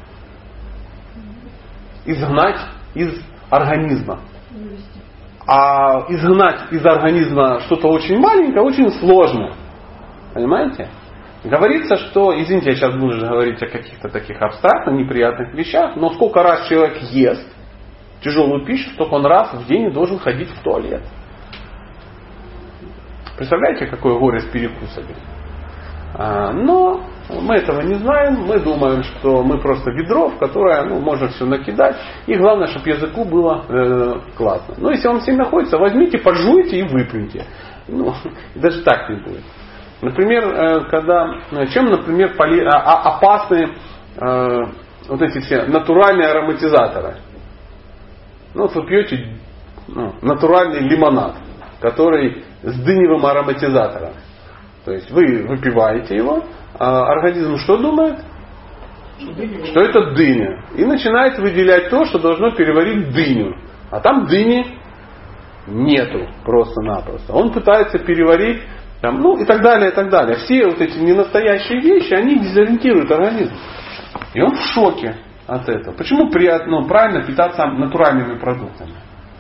Изгнать из организма. А изгнать из организма что-то очень маленькое очень сложно. Понимаете? Говорится, что, извините, я сейчас буду говорить о каких-то таких абстрактных, неприятных вещах, но сколько раз человек ест тяжелую пищу, столько он раз в день должен ходить в туалет. Представляете, какое горе с перекусами? Но мы этого не знаем, мы думаем, что мы просто ведро, в которое можно все накидать, и главное, чтобы языку было классно. Но если он сильно находится, возьмите, пожуйте и выплюньте. Даже так не будет. Например, чем, например, опасны вот эти все натуральные ароматизаторы. Вот вы пьете натуральный лимонад, который с дыневым ароматизатором. То есть вы выпиваете его, а организм что думает? Что это дыня. И начинает выделять то, что должно переварить дыню. А там дыни нету просто-напросто. Он пытается переварить и так далее, и так далее. Все вот эти ненастоящие вещи, они дезориентируют организм. И он в шоке от этого. Почему правильно питаться натуральными продуктами?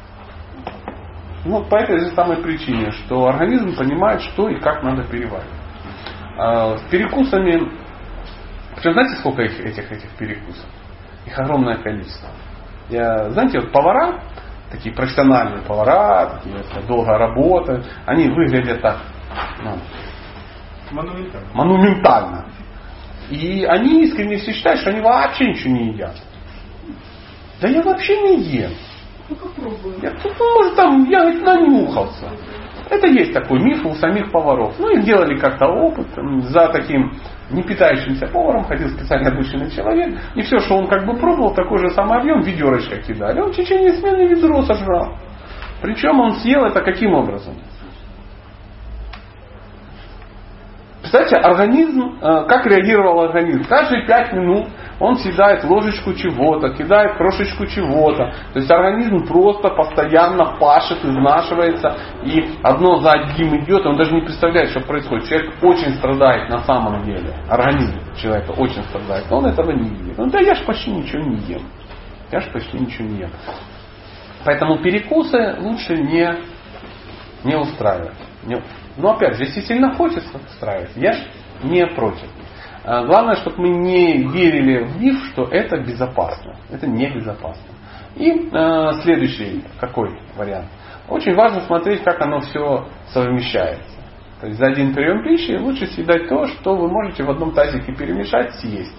По этой же самой причине, что организм понимает, что и как надо переваривать. С перекусами, причем знаете, сколько этих перекусов? Их огромное количество. Знаете, вот повара, такие профессиональные повара, такие долго работают, они выглядят так монументально. И они искренне все считают, что они вообще ничего не едят. Да я вообще не ем. Я нанюхался. Это есть такой миф у самих поваров. И сделали как-то опыт. За таким не питающимся поваром ходил специально обученный человек. И все, что он пробовал, такой же самый объем, ведерочко кидали. Он в течение смены ведро сожрал. Причем он съел это каким образом? Представляете, организм, как реагировал организм? Каждые 5 минут он съедает ложечку чего-то, кидает крошечку чего-то. То есть организм просто постоянно пашет, изнашивается. И одно за одним идет, и он даже не представляет, что происходит. Человек очень страдает на самом деле. Организм человека очень страдает. Но он этого не видит. Я же почти ничего не ем. Поэтому перекусы лучше не устраивать. Но опять же, если сильно хочется устраивать, я же не против. Главное, чтобы мы не верили в миф, что это безопасно. Это небезопасно. И следующий, какой вариант? Очень важно смотреть, как оно все совмещается. То есть за один прием пищи лучше съедать то, что вы можете в одном тазике перемешать, съесть.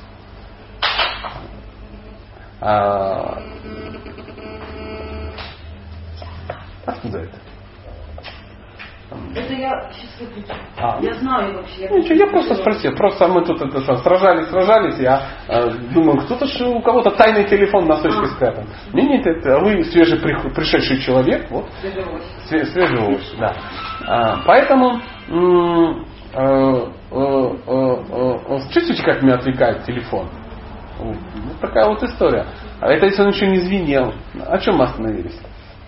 Откуда это? Это я сейчас выключу. Я знаю вообще. Я просто спросил. Просто мы тут сражались. Я думаю, кто-то у кого-то тайный телефон на сочке спрятан. Нет, это вы свежепришедший человек. Вот. Свежий овощ. Да. Поэтому чувствуете, как меня отвлекает телефон? Вот такая вот история. А это если он еще не звенел. О чем мы остановились?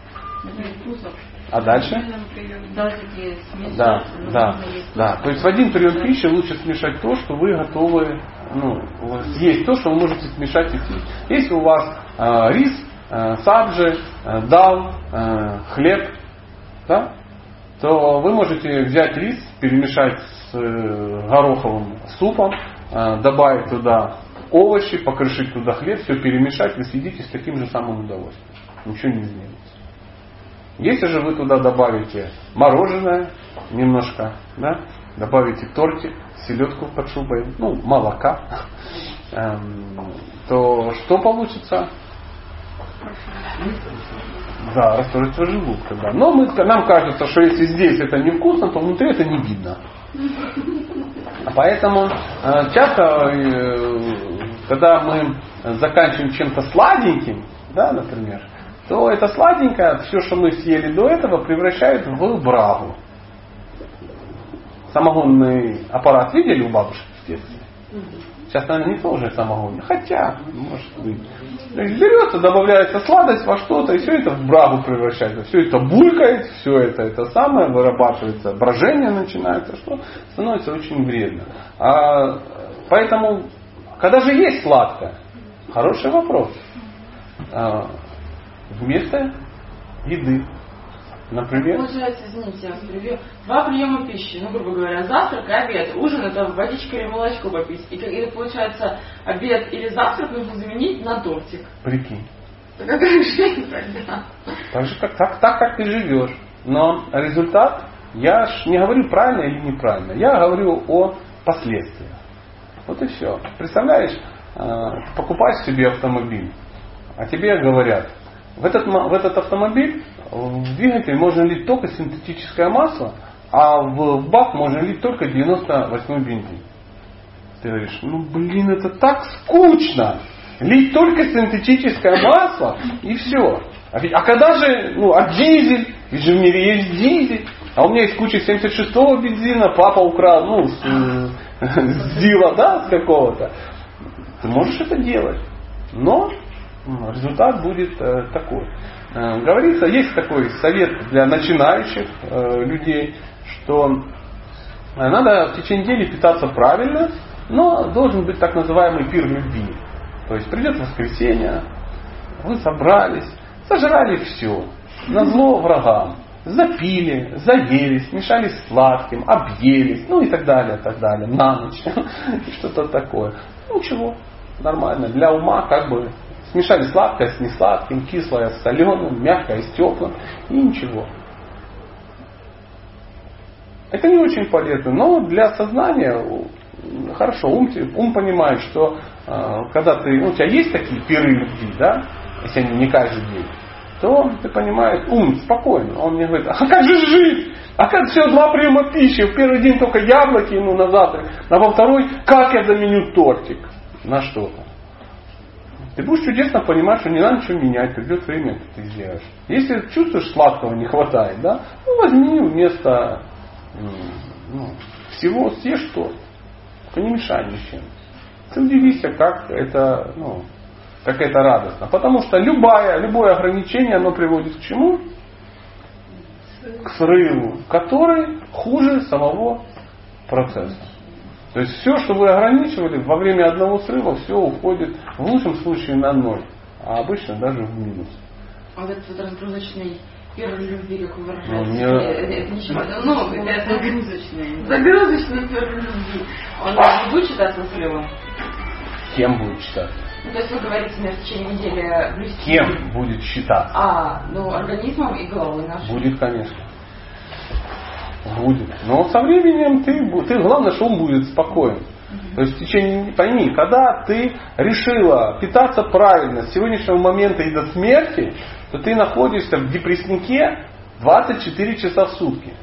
А дальше? Да. То есть в один прием пищи лучше смешать то, что вы готовы съесть, то, что вы можете смешать и съесть. Если у вас рис, сабджи, дал, хлеб, да, то вы можете взять рис, перемешать с гороховым супом, добавить туда овощи, покрошить туда хлеб, все перемешать, вы съедите с таким же самым удовольствием. Ничего не изменится. Если же вы туда добавите мороженое немножко, да, добавите тортик, селедку под шубой, молока, то что получится? Да, расстройство желудка. Да. Но нам кажется, что если здесь это невкусно, то внутри это не видно. Поэтому часто, когда мы заканчиваем чем-то сладеньким, да, например, то это сладенькое, все, что мы съели до этого, превращает в брагу. Самогонный аппарат видели у бабушек в детстве? Сейчас, наверное, никто уже самогон. Хотя, может быть. То есть берется, добавляется сладость во что-то, и все это в брагу превращается. Все это булькает, все это самое, вырабатывается, брожение начинается, что становится очень вредно. Поэтому, когда же есть сладкое? Хороший вопрос. Вместо еды. Например? Получается, извините, я вас перебью. 2 приема пищи, грубо говоря, завтрак и обед. Ужин — это водичка или молочко попить. И получается, обед или завтрак нужно заменить на тортик. Прикинь. Так какая жизнь тогда? Так же, так, как ты живешь. Но результат, я ж не говорю правильно или неправильно. Я говорю о последствиях. Вот и все. Представляешь, покупаешь себе автомобиль, а тебе говорят, в этот автомобиль в двигатель можно лить только синтетическое масло, а в бак можно лить только 98 бензин. Ты говоришь, это так скучно. Лить только синтетическое масло и все. А когда же, дизель? Ведь же в мире есть дизель. А у меня есть куча 76-го бензина, папа украл, с дила, с какого-то. Ты можешь это делать. Но результат будет такой. Говорится, есть такой совет для начинающих людей, что надо в течение недели питаться правильно, но должен быть так называемый пир любви. То есть придет воскресенье, вы собрались, сожрали все, назло врагам, запили, заелись, смешались с сладким, объелись, и так далее, на ночь, что-то такое. Ничего, нормально, для ума смешали сладкое с несладким, кислое с соленым, мягкое с теплым, и ничего. Это не очень полезно, но для сознания хорошо. Ум понимает, что когда у тебя есть такие пиры любви, если они не каждый день, то ты понимаешь, ум спокойно. Он мне говорит, а как же жить? А как всего 2 приема пищи? В первый день только яблоки на завтрак, а во второй, как я заменю тортик на что-то? Ты будешь чудесно понимать, что не надо ничего менять, придет время, ты сделаешь. Если чувствуешь, сладкого не хватает, возьми вместо всего съешь торт. Только не мешай ничем. Ты удивишься, как это радостно. Потому что любое ограничение, оно приводит к чему? К срыву, который хуже самого процесса. То есть все, что вы ограничивали, во время одного срыва все уходит в лучшем случае на 0, а обычно даже в минус. А вот этот разгрузочный пир любви, как вы выражаете, это ничего, это загрузочный пир любви. Он не будет считаться срывом? Кем будет считаться? То есть вы говорите, в течение недели блюсти. Кем будет считаться? Организмом и головой нашей. Будет, конечно. Будет. Но со временем ты главное, что он будет спокоен. То есть в течение, пойми, когда ты решила питаться правильно с сегодняшнего момента и до смерти, то ты находишься в депресснике 24 часа в сутки.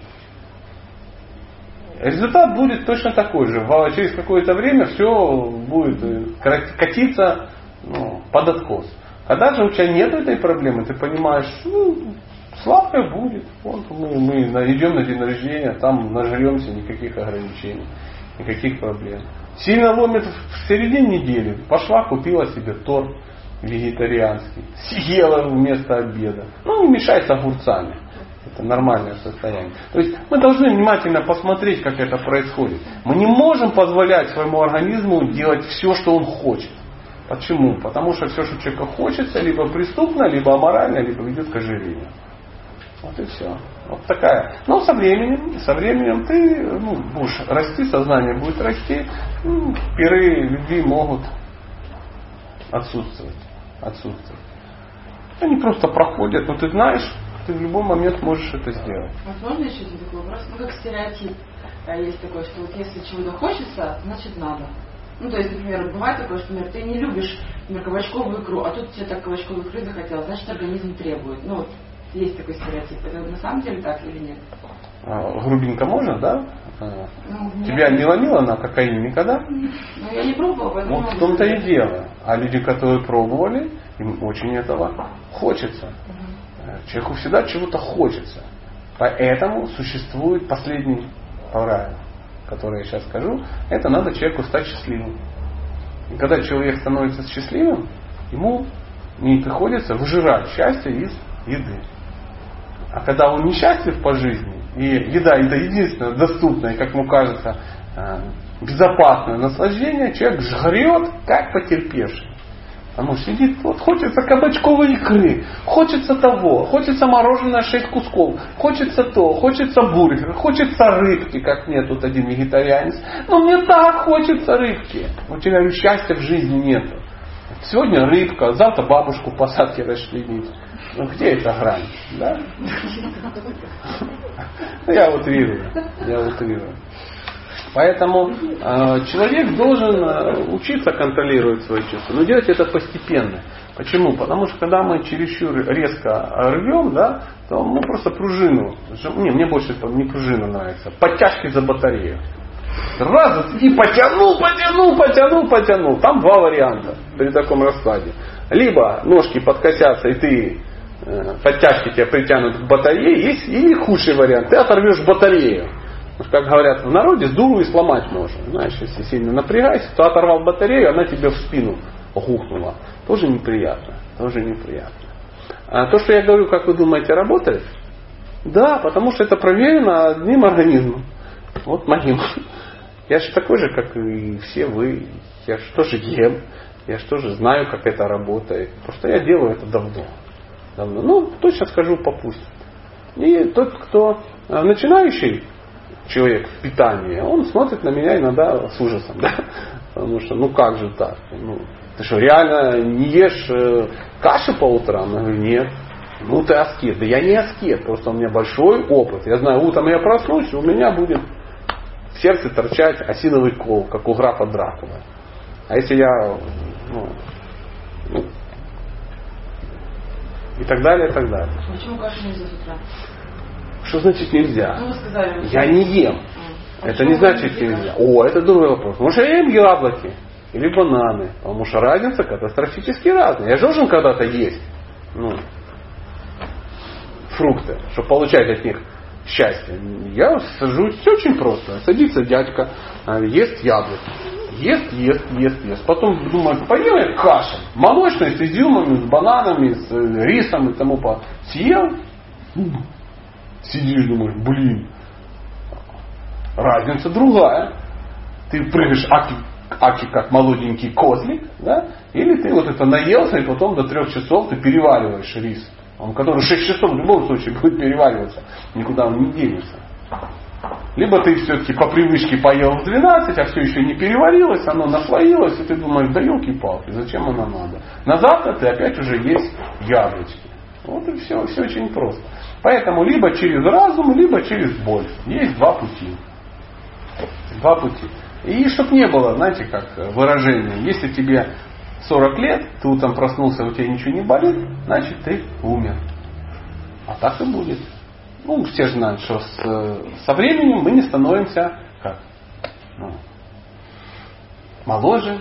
Результат будет точно такой же. Через какое-то время все будет катиться под откос. Когда же у тебя нет этой проблемы, ты понимаешь, сладкое будет. Мы идем на день рождения, там нажремся, никаких ограничений, никаких проблем. Сильно ломит в середине недели. Пошла, купила себе торт вегетарианский. Съела вместо обеда. Не мешай с огурцами. Это нормальное состояние. То есть мы должны внимательно посмотреть, как это происходит. Мы не можем позволять своему организму делать все, что он хочет. Почему? Потому что все, что человеку хочется, либо преступно, либо аморально, либо ведет к ожирению. Вот и все. Вот такая. Но со временем ты будешь расти, сознание будет расти, пиры любви могут отсутствовать. Они просто проходят, но ты знаешь, ты в любой момент можешь это сделать. Возможно, еще один такой вопрос, как стереотип. Есть такое, что если чего-то хочется, значит надо. То есть, например, бывает такое, что, например, ты не любишь, кабачковую икру, а тут тебе так кабачковую икру захотелось, значит организм требует. Есть такой стереотип. Это на самом деле так или нет? Грубинка можно, да? Тебя не ломило на кокаине никогда? Я не пробовала, поэтому... В том-то и дело. А люди, которые пробовали, им очень этого хочется. Человеку всегда чего-то хочется. Поэтому существует последний правило, которое я сейчас скажу. Это надо человеку стать счастливым. И когда человек становится счастливым, ему не приходится выжирать счастье из еды. А когда он несчастлив по жизни, и еда это единственное доступное, как ему кажется, безопасное наслаждение, человек жрет, как потерпевший. Потому что сидит, вот хочется кабачковой икры, хочется того, хочется мороженое 6 кусков, хочется то, хочется бургер, хочется рыбки, как мне тут один вегетарианец. Но мне так хочется рыбки. Вот я говорю, счастья в жизни нету. Сегодня рыбка, завтра бабушку в посадке расчленить. Ну где эта грань? Да? Я утрирую. Поэтому человек должен учиться контролировать свои чувства, но делать это постепенно. Почему? Потому что когда мы чересчур резко рвем, да, то мы просто пружину. Мне больше не пружина нравится. Подтяжки за батарею. Раз и потянул. Там два варианта при таком раскладе. Либо ножки подкосятся, и ты подтяжки тебя притянут к батарее, или худший вариант. Ты оторвешь батарею. Как говорят в народе, с дуру и сломать можно. Знаешь, если сильно напрягайся, то оторвал батарею, она тебе в спину гухнула. Тоже неприятно. А то, что я говорю, как вы думаете, работает? Да, потому что это проверено одним организмом. Вот моим. Я же такой же, как и все вы. Я же тоже ем. Я же тоже знаю, как это работает. Потому что я делаю это давно. Ну, точно скажу, попустит. И тот, кто начинающий человек в питании, он смотрит на меня иногда с ужасом. Да? Потому что, ну как же так? Ты что, реально не ешь каши по утрам? Я говорю, нет. Ну ты аскет. Да я не аскет, просто у меня большой опыт. Я знаю, утром я проснусь, у меня будет в сердце торчать осиновый кол, как у графа Дракулы. А если я... и так далее, и так далее. Почему кашу нельзя с утра? Что значит нельзя? Ну, вы сказали, я не ем. Это не значит нельзя. Это другой вопрос. Потому что я ем яблоки или бананы. Потому что разница катастрофически разная. Я же должен когда-то есть фрукты, чтобы получать от них счастье. Я сажусь, все очень просто. Садится дядька, ест яблоки. Ест. Потом думает, поел я кашу. Молочную, с изюмами, с бананами, с рисом и тому подобное. Съел. Сидишь, думаешь, разница другая. Ты прыгаешь аки как молоденький козлик, да? Или ты вот это наелся, и потом до 3 часов ты перевариваешь рис. Он, который 6 часов в любом случае будет перевариваться. Никуда он не денется. Либо ты все-таки по привычке поел в 12, а все еще не переварилось, оно наслоилось, и ты думаешь, да елки-палки, зачем оно надо? На завтра ты опять уже есть яблочки. Вот и все очень просто. Поэтому либо через разум, либо через боль. Есть два пути. И чтоб не было, знаете, как выражение, если тебе 40 лет, ты утром проснулся, у тебя ничего не болит, значит ты умер. А так и будет. Все же знают, что со временем мы не становимся как? Моложе,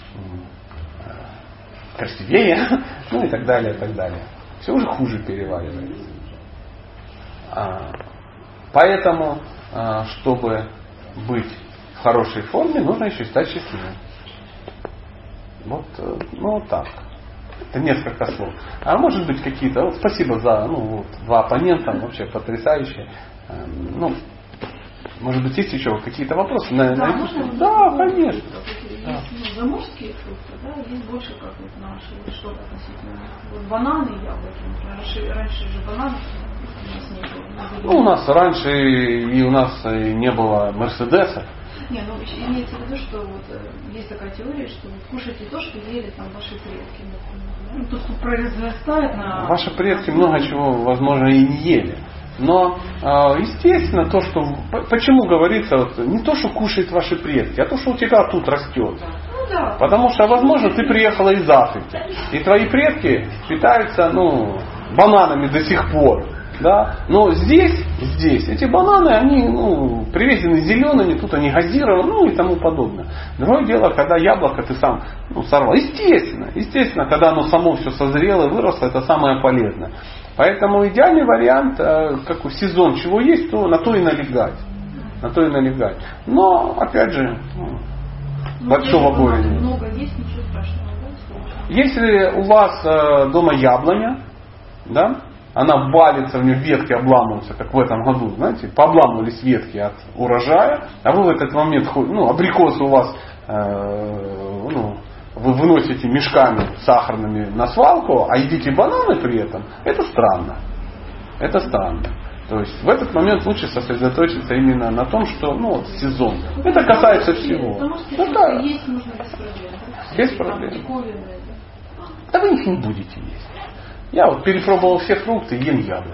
красивее, и так далее, и так далее. Все уже хуже переваривается. Поэтому, чтобы быть в хорошей форме, нужно еще стать счастливым. Вот так. Это несколько слов. А может быть какие-то... спасибо за два оппонента, вообще потрясающие. Может быть, есть еще какие-то вопросы? Да, конечно. Есть заморские фрукты, да, есть больше как наши, что относительно. Бананы и яблоки, например. Раньше же бананы у нас не было. У нас раньше и у нас не было Мерседеса. Имеется в виду, что есть такая теория, что кушайте то, что ели там ваши предки. То, что произрастает на... Ваши предки много чего, возможно, и не ели. Но, естественно, то, что... Почему говорится, не то, что кушают ваши предки, а то, что у тебя тут растет. Потому что, возможно, ты приехала из Африки. И твои предки питаются, бананами до сих пор. Да? Но здесь эти бананы, они привезены зелеными, тут они газированы, и тому подобное. Другое дело, когда яблоко ты сам сорвал. Естественно, когда оно само все созрело и выросло, это самое полезное. Поэтому идеальный вариант, как сезон чего есть, то на то и налегать. Но, опять же, Большого горя нет. Много есть, ничего страшного, да? Если у вас дома яблоня, да, она валится, у нее ветки обламываются, как в этом году, знаете, пообламывались ветки от урожая, а вы в этот момент, абрикосы у вас, вы выносите мешками сахарными на свалку, а едите бананы при этом, это странно. Это странно. То есть в этот момент лучше сосредоточиться именно на том, что сезон. Это касается всего. Есть нужно без проблем. Без проблем. Да вы их не будете есть. Я перепробовал все фрукты и ем яблоки.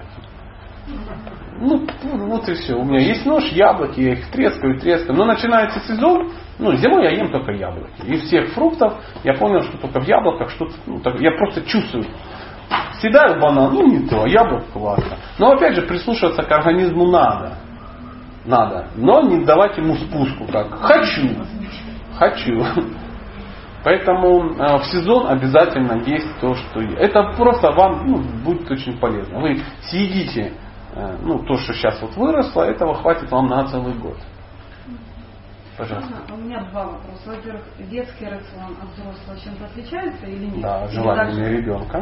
Вот и все. У меня есть нож, яблоки, я их трескаю. Но начинается сезон, зимой я ем только яблоки. Из всех фруктов я понял, что только в яблоках что-то, я просто чувствую. Съедаю банан, не то, а яблоко классно. Но опять же прислушиваться к организму надо. Но не давать ему спуску, как хочу. Поэтому в сезон обязательно есть то, что есть. Это просто вам будет очень полезно. Вы съедите то, что сейчас выросло, этого хватит вам на целый год. Пожалуйста. У меня два вопроса. Во-первых, детский рацион от взрослого чем-то отличается или нет? Да, желаниями ребенка.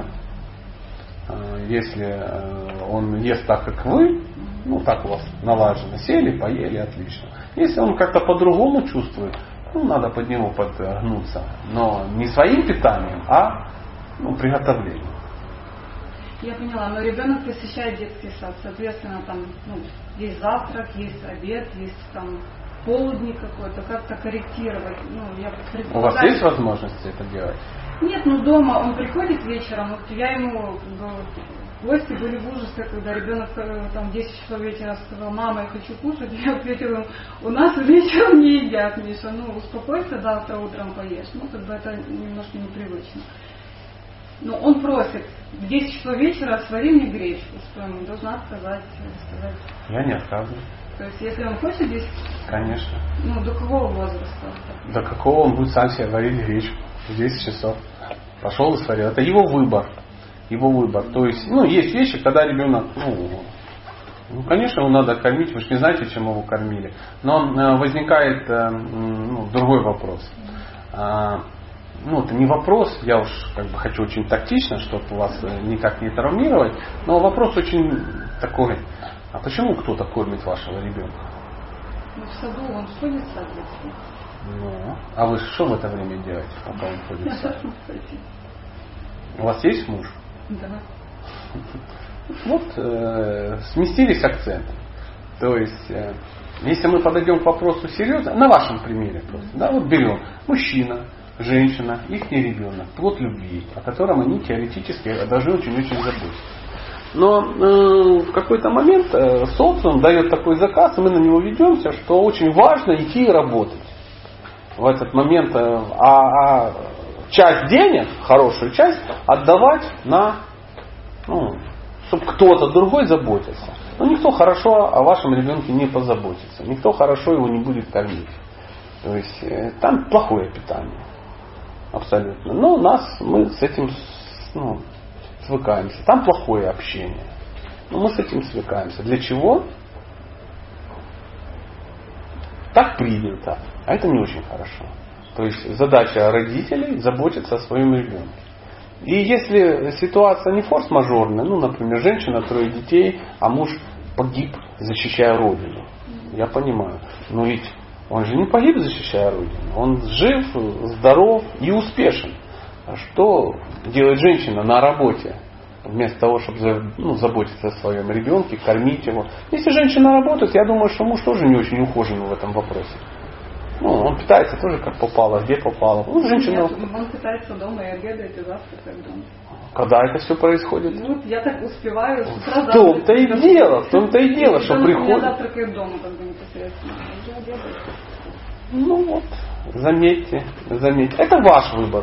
Если он ест так, как вы, так у вас налажено, сели, поели, отлично. Если он как-то по-другому чувствует, надо под него подгнуться. Но не своим питанием, а приготовлением. Я поняла, но ребенок посещает детский сад, соответственно, там есть завтрак, есть обед, есть там полдник какой-то, как-то корректировать. У вас есть возможность это делать? Нет, дома он приходит вечером, я ему гости были в ужасе, когда ребенок в 10 часов вечера сказал: мама, я хочу кушать. Я ответила: у нас вечером не едят, Миша, успокойся, завтра утром поешь. Это немножко непривычно. Но он просит: в 10 часов вечера свари мне гречку, что ему должна сказать. Я не отказываю. То есть, если он хочет 10... Конечно. До какого возраста? До какого он будет сам себе варить гречку? В 10 часов. Пошел и сварил. Это его выбор. То есть, есть вещи, когда ребенок, конечно, его надо кормить, вы же не знаете, чем его кормили. Но возникает другой вопрос. Это не вопрос, я уж хочу очень тактично, чтобы вас никак не травмировать, но вопрос очень такой: а почему кто-то кормит вашего ребенка? В саду он ходит в сад детский. А вы что в это время делаете, пока он ходит в сад? У вас есть муж? Да. Сместились акценты. То есть, если мы подойдем к вопросу серьезно, на вашем примере просто, берем мужчина, женщина, их ребенок, плод любви, о котором они теоретически должны очень-очень заботиться. Но в какой-то момент социум дает такой заказ, и мы на него ведемся, что очень важно идти и работать. В этот момент часть денег, хорошую часть, отдавать на, чтобы кто-то другой заботился. Но никто хорошо о вашем ребенке не позаботится. Никто хорошо его не будет кормить. То есть там плохое питание. Абсолютно. Но мы с этим свыкаемся. Там плохое общение. Но мы с этим свыкаемся. Для чего? Так принято. А это не очень хорошо. То есть задача родителей заботиться о своем ребенке. И если ситуация не форс-мажорная, например, женщина, 3 детей, а муж погиб, защищая Родину. Я понимаю. Но ведь он же не погиб, защищая Родину. Он жив, здоров и успешен. Что делает женщина на работе? Вместо того, чтобы заботиться о своем ребенке, кормить его. Если женщина работает, я думаю, что муж тоже не очень ухожен в этом вопросе. Он питается тоже как попало, где попало. Женщина... Он питается дома и обедает, и завтракает дома. Когда это все происходит? Я так успеваю с утра. В том-то и дело, что приходит. Я завтракаю дома, непосредственно. Заметьте. Это ваш выбор.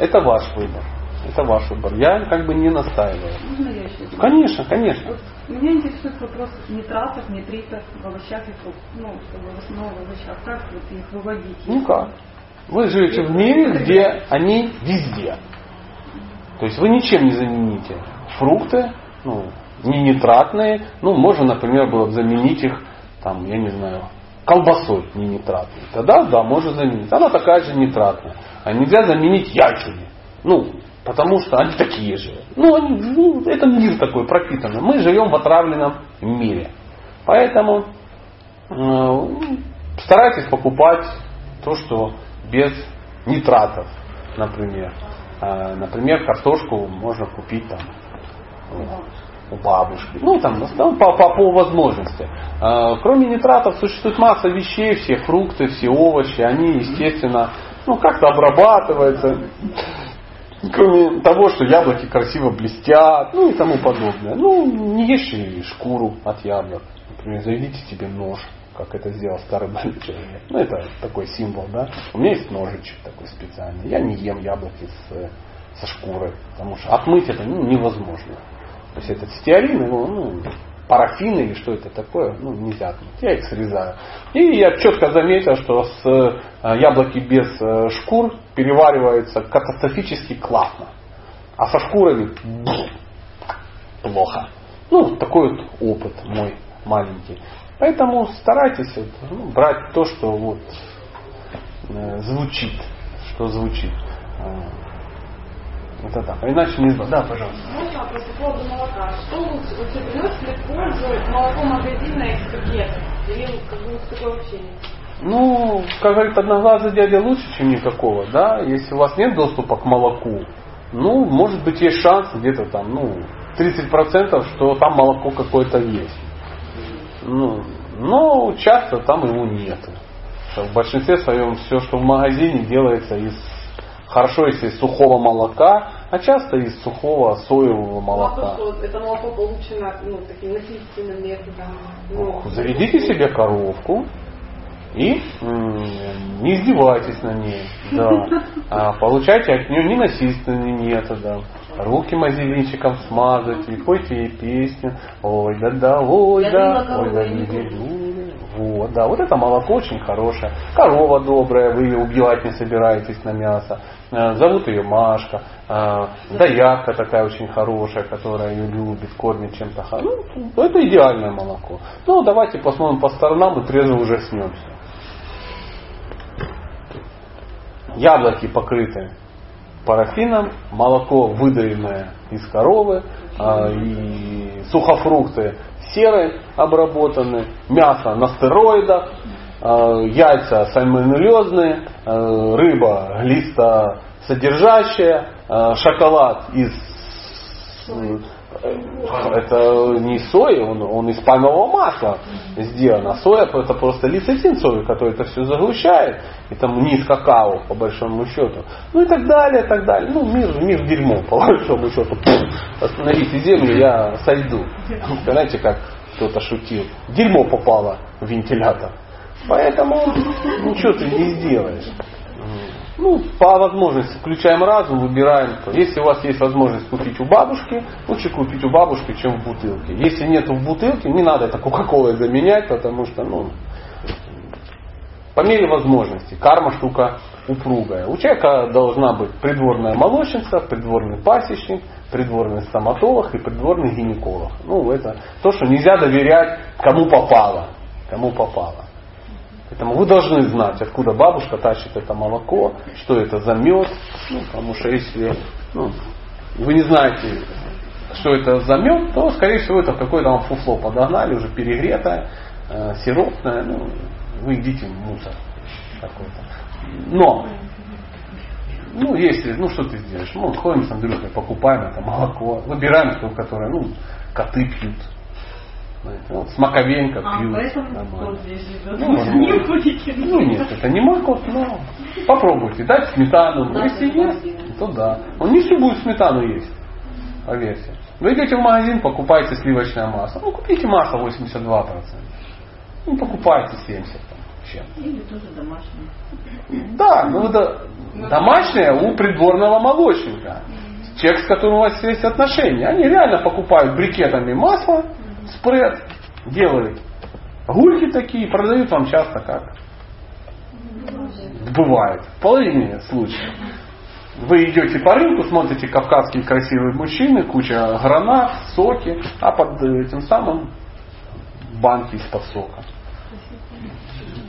Я не настаиваю. Можно я еще? Конечно. Меня интересует вопрос нитратов, нитритов в овощах и фруктах. В основном в овощах. Как их выводить? Никак. Вы живете в мире, где они везде. То есть вы ничем не замените фрукты, не нитратные. Можно, например, было бы заменить их, колбасой не нитратной. Тогда да, можно заменить. Она такая же нитратная. А нельзя заменить яйцами. Потому что они такие же. Это мир такой пропитанный. Мы живем в отравленном мире. Поэтому старайтесь покупать то, что без нитратов, например. Например, картошку можно купить там у бабушки. По возможности. Кроме нитратов существует масса вещей, все фрукты, все овощи, они, естественно, как-то обрабатываются. Кроме того, что яблоки красиво блестят, и тому подобное. Не ешьте шкуру от яблок. Например, заведите себе нож, как это сделал старый больной человек. Это такой символ, да. У меня есть ножичек такой специальный. Я не ем яблоки со шкурой, потому что отмыть это невозможно. То есть этот стеарин, парафин или что это такое, нельзя отмыть. Я их срезаю. И я четко заметил, что яблоки без шкур перевариваются катастрофически классно. А со шкурами плохо. Такой вот опыт мой маленький. Поэтому старайтесь брать то, что звучит. Что звучит. Это так. А иначе не знаю. Да, пожалуйста. Можно вопрос по поводу молока. Что лучше? Лучше придется ли пользовать молоко магазина из пакета? Или такое вообще нет? Как говорит одноглазый дядя, лучше, чем никакого, да. Если у вас нет доступа к молоку, может быть, есть шанс где-то там, 30%, что там молоко какое-то есть. Но часто там его нет. В большинстве своем все, что в магазине, делается хорошо, если из сухого молока, а часто из сухого соевого молока. Это молоко получено таким насильственным методом. Заведите себе коровку и не издевайтесь на ней. Да. Получайте от нее ненасильственные методы. Руки мазелинчиком смазать, и пойте ей песню. Ой, да, ой, да, ой, да, вот это молоко очень хорошее. Корова добрая, вы ее убивать не собираетесь на мясо. Зовут ее Машка. Доярка такая очень хорошая, которая ее любит, кормит чем-то. Это идеальное молоко. Давайте посмотрим по сторонам и трезво уже снемся. Яблоки покрыты парафином, молоко выдавленное из коровы, и сухофрукты серой обработаны, мясо на стероидах, яйца сальмонеллезные, рыба глистосодержащая, шоколад это не соя, он из пальмового масла сделан. А соя это просто лецитин сои, который это все заглушает. И там низ какао, по большому счету. И так далее, так далее. Мир дерьмо, по большому счету. Остановите землю, я сойду. Знаете, как кто-то шутил. Дерьмо попало в вентилятор. Поэтому ничего ты не сделаешь. По возможности включаем разум, выбираем. Если у вас есть возможность купить у бабушки, лучше купить у бабушки, чем в бутылке. Если нет в бутылке, не надо это кока-колой заменять, потому что, по мере возможности. Карма штука упругая. У человека должна быть придворная молочница, придворный пасечник, придворный стоматолог и придворный гинеколог. Это то, что нельзя доверять кому попало. Кому попало. Поэтому вы должны знать, откуда бабушка тащит это молоко, что это за мед. Потому что если вы не знаете, что это за мед, то, скорее всего, это какое-то вам фуфло подогнали, уже перегретое, сиропное. Вы едите мусор какой-то. Но, если, что ты сделаешь? Мы ходим с Андрюхой, покупаем это молоко, выбираем то, которое, коты пьют. Смаковенько пьют. Нет, это не мой кот, но попробуйте, дать сметану. Если есть, то да. Он не всю будет сметану есть, поверьте. Вы идете в магазин, покупаете сливочное масло. Купите масло 82%. Покупайте 70%. Или тоже домашнее. Да, домашнее у придворного молочника. Человек, с которым у вас есть отношения. Они реально покупают брикетами масло, спред, делают гульки такие, продают вам часто как? Бывает. В половине случаев. Вы идете по рынку, смотрите кавказские красивые мужчины, куча гранат, соки, а под этим самым банки из-под сока.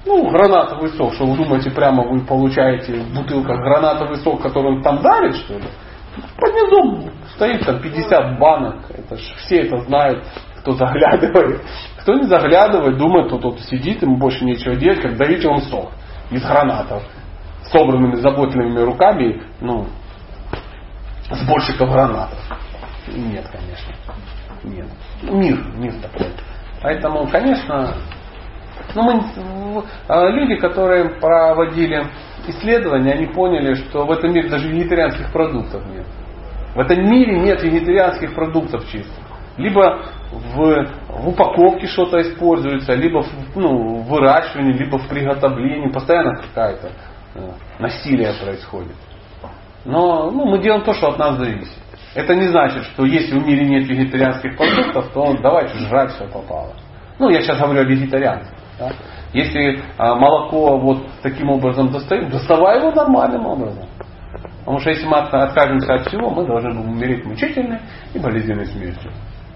Ну, гранатовый сок, что вы думаете, прямо вы получаете в бутылках гранатовый сок, который он там дарит, что ли? Под низом стоит там 50 банок. Это ж, все это знают, кто заглядывает. Кто не заглядывает, думает, тот сидит, ему больше нечего делать, как давить он сок из гранатов. Собранными заботливыми руками, ну, сборщиков гранатов. Нет, конечно. Нет. Мир такой. Поэтому, конечно, люди, которые проводили исследования, они поняли, что в этом мире даже вегетарианских продуктов нет. В этом мире нет вегетарианских продуктов чистых. Либо в упаковке что-то используется, либо в выращивании, либо в приготовлении. Постоянно какое-то насилие происходит. Но мы делаем то, что от нас зависит. Это не значит, что если в мире нет вегетарианских продуктов, то давайте жрать все попало. Я сейчас говорю о вегетарианцах. Да? Если молоко вот таким образом достаем, доставай его нормальным образом. Потому что если мы откажемся от всего, мы должны будем умереть мучительной и болезненной смертью.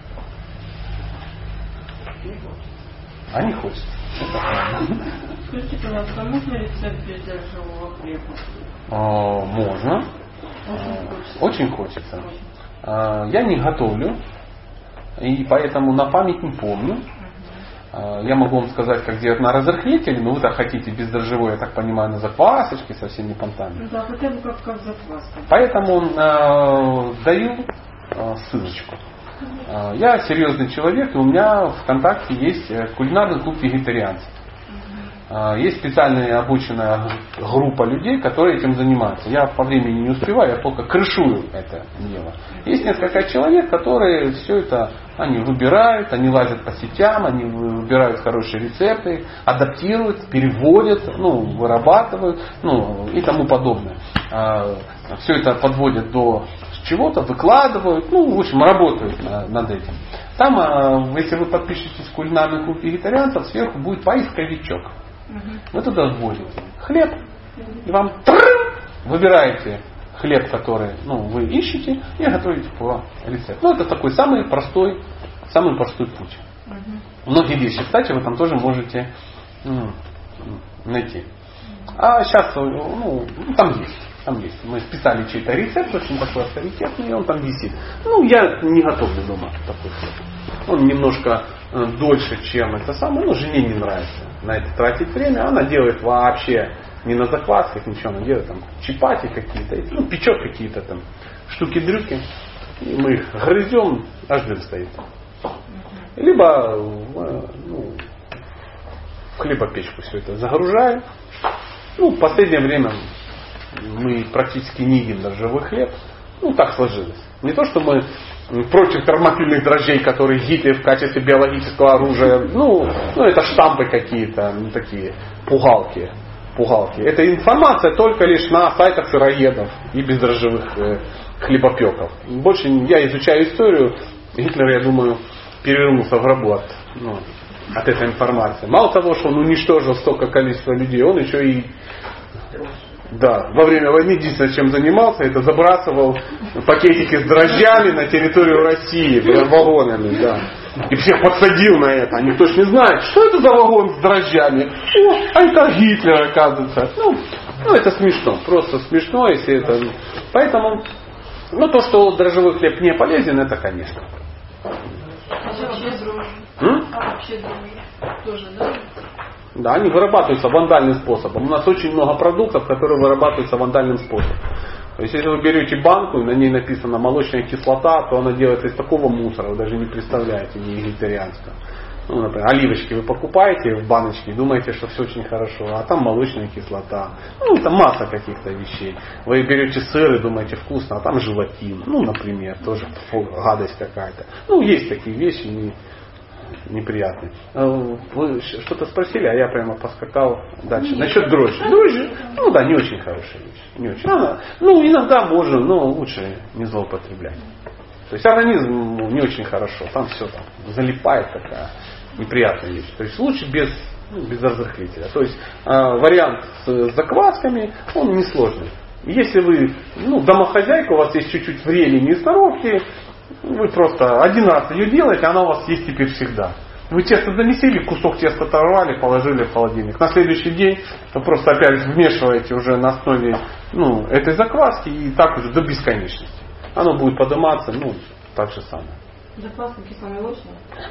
А не хочется. Скажите, пожалуйста, можно рецепт бездрожжевого хлеба? Можно. Очень хочется. Я не готовлю, и поэтому на память не помню. Я могу вам сказать, как делать на разрыхлителе, но вы так хотите бездрожжевой, я так понимаю, на заквасочке со всеми понтами. Да, хотя бы как закваска. Поэтому даю ссылочку. Я серьезный человек, и у меня в ВКонтакте есть кулинарный клуб вегетарианцев. Есть специальная обученная группа людей, которые этим занимаются. Я по времени не успеваю, я только крышую это дело. Есть несколько человек, которые все это, они выбирают, они лазят по сетям, они выбирают хорошие рецепты, адаптируют, переводят, вырабатывают, и тому подобное. Все это подводят до чего-то, выкладывают, в общем, работают над этим. Там, если вы подпишетесь в кулинарный клуб вегетарианцев, сверху будет поисковичок. Вы туда вводите хлеб, и вам выбираете хлеб, который вы ищете, и готовите по рецепту. Это такой самый простой путь. Многие вещи, кстати, вы там тоже можете найти. А сейчас, там есть. Мы списали чей-то рецепт, очень такой авторитетный, и он там висит. Я не готовлю дома такой хлеб. Он немножко дольше, чем это самое, но жене не нравится на это тратить время. Она делает вообще не на заквасках ничего, она делает там чапати какие-то, печет какие-то там штуки-дрюки. И мы их грызем, аж дым стоит. Либо в хлебопечку все это загружаем. В последнее время мы практически не едим дрожжевой хлеб. Так сложилось. Не то, что мы против термофильных дрожжей, которые Гитлер в качестве биологического оружия, это штампы какие-то, такие пугалки. Это информация только лишь на сайтах сыроедов и бездрожжевых хлебопеков. Больше я изучаю историю, Гитлер, я думаю, перевернулся в гробу от этой информации. Мало того, что он уничтожил столько количества людей, он еще и во время войны единственное, чем занимался, это забрасывал пакетики с дрожжами на территорию России, вагонами, и всех подсадил на это. А никто ж не знает, что это за вагон с дрожжами. А это Гитлер, оказывается. Это смешно, просто смешно, если это. Поэтому, то, что дрожжевой хлеб не полезен, это конечно. Вообще тоже, да? Да, они вырабатываются вандальным способом. У нас очень много продуктов, которые вырабатываются вандальным способом. То есть, если вы берете банку, и на ней написано молочная кислота, то она делается из такого мусора, вы даже не представляете, не вегетарианского. Например, оливочки вы покупаете в баночке и думаете, что все очень хорошо, а там молочная кислота. Там масса каких-то вещей. Вы берете сыр и думаете вкусно, а там желатин. Например, тоже гадость какая-то. Есть такие вещи неприятные. Вы что-то спросили, а я прямо поскакал дальше. Насчет дрожжи. Дрожжи, не очень хорошая вещь. Не очень. Иногда можно, но лучше не злоупотреблять. То есть организм не очень хорошо. Там все залипает, такая неприятная вещь. То есть лучше без разрыхлителя. То есть вариант с заквасками, он несложный. Если вы домохозяйка, у вас есть чуть-чуть времени и сноровки, вы просто один раз ее делаете, она у вас есть теперь всегда. Вы тесто замесили, кусок теста оторвали, положили в холодильник. На следующий день вы просто опять вмешиваете уже на основе этой закваски и так уже до бесконечности. Оно будет подниматься, так же самое. Закваска кисломолочная?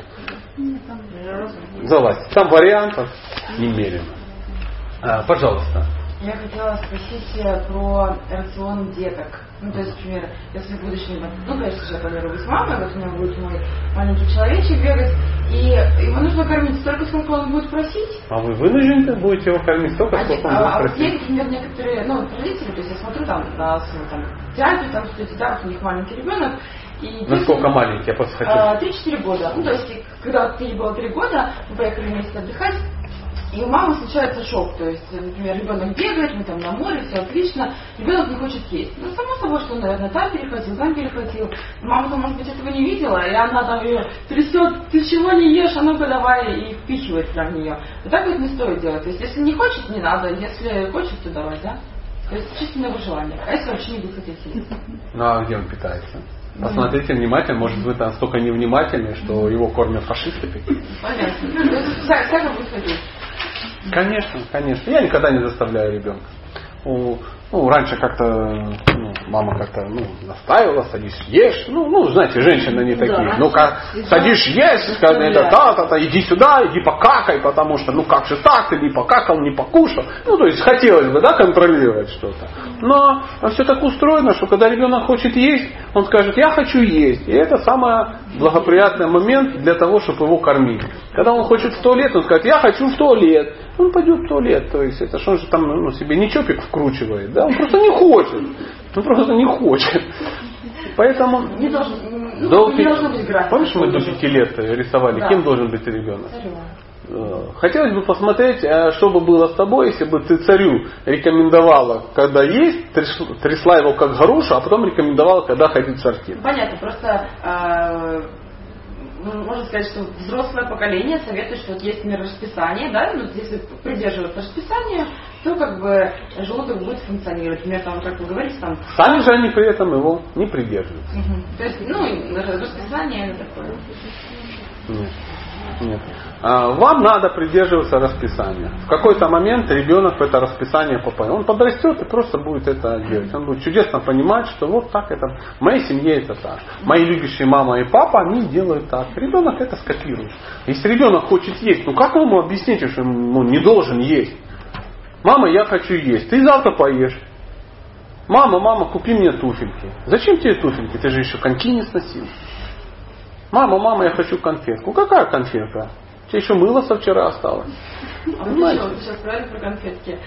Залазьте. Там вариантов немерено. Пожалуйста. Я хотела спросить про рацион деток. То есть, например, если в будущем, конечно же, я планирую быть мамой, вот у меня будет мой маленький человечек бегать, и его нужно кормить столько, сколько он будет просить. А вы вынуждены будете его кормить столько, сколько он будет просить? Есть, например, некоторые, родители, то есть я смотрю там на свою дядю, вот у них маленький ребенок. И насколько маленький, я просто хочу. 3-4 года. То есть, когда было 3 года, мы поехали вместе отдыхать, и у мамы случается шок. То есть, например, ребенок бегает, мы там на море, все отлично, ребенок не хочет есть. Само собой, что он, наверное, там перехватил. Мама-то, может быть, этого не видела, и она там ее трясет, ты чего не ешь, а ну-ка давай, и впихивает прям в нее. Вот так вот не стоит делать. То есть, если не хочет, не надо, если хочет, то давай, да? То есть, чисто на выживание. А если вообще не будет хотеть есть? А где он питается? Посмотрите внимательно, может вы там столько невнимательны, что его кормят фашисты какие-то. Понятно. Всяко будет хотеть. Конечно. Я никогда не заставляю ребенка. Раньше как-то мама как-то настаивала, садись, ешь. Знаете, женщины они такие. Ну-ка, садись, есть, иди сюда, иди покакай, потому что, как же так, ты не покакал, не покушал. То есть хотелось бы, контролировать что-то. Но все так устроено, что когда ребенок хочет есть, он скажет, я хочу есть. И это самый благоприятный момент для того, чтобы его кормить. Когда он хочет в туалет, он скажет, я хочу в туалет. Он пойдет в туалет. То есть это что он же там себе не чопик вкручивает, да? Он просто не хочет. Поэтому не должно быть графика. Помнишь, мы до 5 лет рисовали, да. Кем должен быть ребенок? Хотелось бы посмотреть, что бы было с тобой, если бы ты царю рекомендовала, когда есть, трясла его как грушу, а потом рекомендовала, когда ходить в сортир. Понятно, просто можно сказать, что взрослое поколение советует, что есть расписание, да, если придерживаться расписания, то желудок будет функционировать. Например, как вы говорите, сами же они при этом его не придерживаются. То есть, расписание такое. Нет. Вам надо придерживаться расписания. В какой-то момент ребенок в это расписание попадет. Он подрастет и просто будет это делать. Он будет чудесно понимать, что вот так это. В моей семье это так. Мои любящие мама и папа, они делают так. Ребенок это скопирует. Если ребенок хочет есть, как вы ему объясните, что он не должен есть? Мама, я хочу есть. Ты завтра поешь. Мама, купи мне туфельки. Зачем тебе туфельки? Ты же еще коньки не сносил. Мама, я хочу конфетку. Какая конфетка? Тебе еще мыло со вчера осталось. Вы сейчас правильно про конфетки.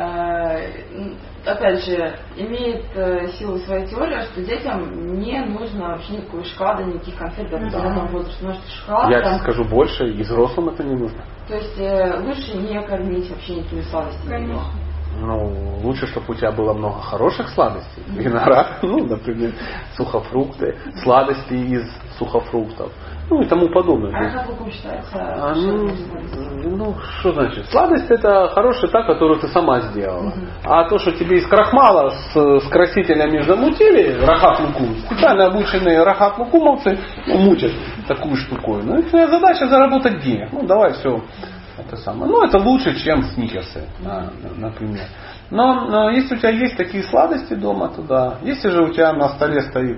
Опять же, имеет силу своя теория, что детям не нужно вообще никакой шоколада, никаких конфет до определенного возраста. Потому что шоколад, я тебе скажу больше, и взрослым это не нужно. То есть лучше не кормить вообще никакими сладостями. Лучше, чтобы у тебя было много хороших сладостей. Виноград, например, сухофрукты, сладости из сухофруктов, и тому подобное. А рахат лукум считается? Что значит? Сладость это хорошая та, которую ты сама сделала. А то, что тебе из крахмала с красителями замутили, рахат лукум, специально обученные рахат лукумовцы мутят такую штуковину. И твоя задача заработать денег. Давай все. Это самое. Это лучше, чем сникерсы, например. Но если у тебя есть такие сладости дома, то да. Если же у тебя на столе стоит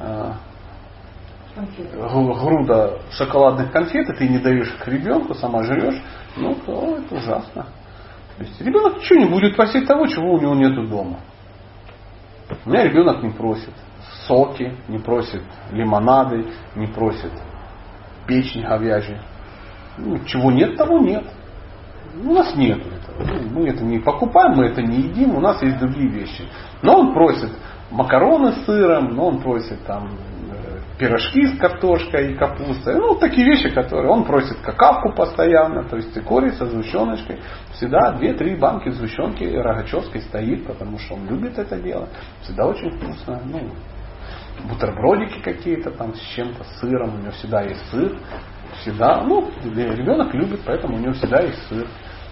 груда шоколадных конфет, и ты не даешь их ребенку, сама жрешь, то это ужасно. То есть ребенок ничего не будет просить того, чего у него нету дома. У меня ребенок не просит соки, не просит лимонады, не просит печень говяжьей. Чего нет, того нет. У нас нет этого. Мы это не покупаем, мы это не едим, у нас есть другие вещи. Но он просит макароны с сыром, но он просит пирожки с картошкой и капустой. Такие вещи, которые он просит какавку постоянно, то есть цикорий со сгущеночкой. Всегда 2-3 банки сгущенки рогачевской стоит, потому что он любит это дело. Всегда очень вкусно. Бутербродики какие-то с чем-то, с сыром, у него всегда есть сыр. Всегда, ребенок любит, поэтому у него всегда есть сыр.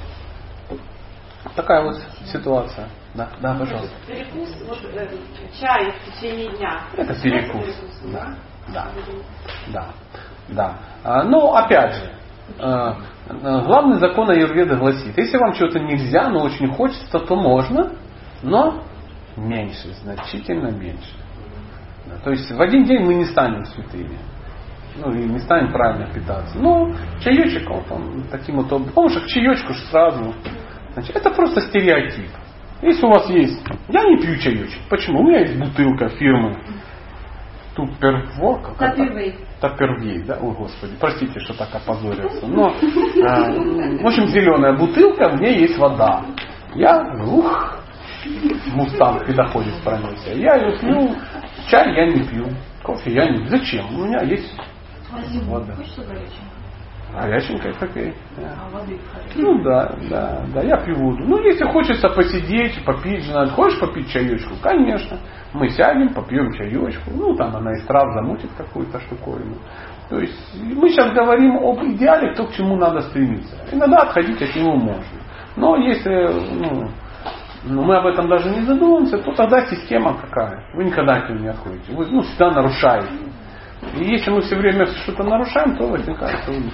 Такая вот ситуация. Да, пожалуйста. Перекус, чай в течение дня. Это перекус. Да. Но опять же, Главный закон аюрведы гласит, если вам чего-то нельзя, но очень хочется, то можно, но меньше, значительно меньше. То есть в один день мы не станем святыми. Ну и не станем правильно питаться. Но чаечек он таким вот образом. Потому что к чаечку сразу. Значит, это просто стереотип. Если у вас есть... Я не пью чаечек. Почему? У меня есть бутылка фирмы Тапервей, да? Ой, Господи, простите, что так опозорился. Но, в общем, зеленая бутылка, в ней есть вода. Я, мустанг педоходец пронесся. Я ее пью. Чай я не пью. Кофе я не пью. Зачем? У меня есть вода. Горяченькая какая. Ну да. Я пью воду. Ну, если хочется посидеть, попить, хочешь попить чаечку? Конечно. Мы сядем, попьем чаечку. Ну, там она из трав замутит какую-то штуковину. То есть мы сейчас говорим об идеале, то, к чему надо стремиться. Иногда отходить от него можно. Но если мы об этом даже не задумываемся, то тогда система какая? Вы никогда от нее не отходите. Вы всегда нарушаете. И если мы все время что-то нарушаем, то возникает трудность.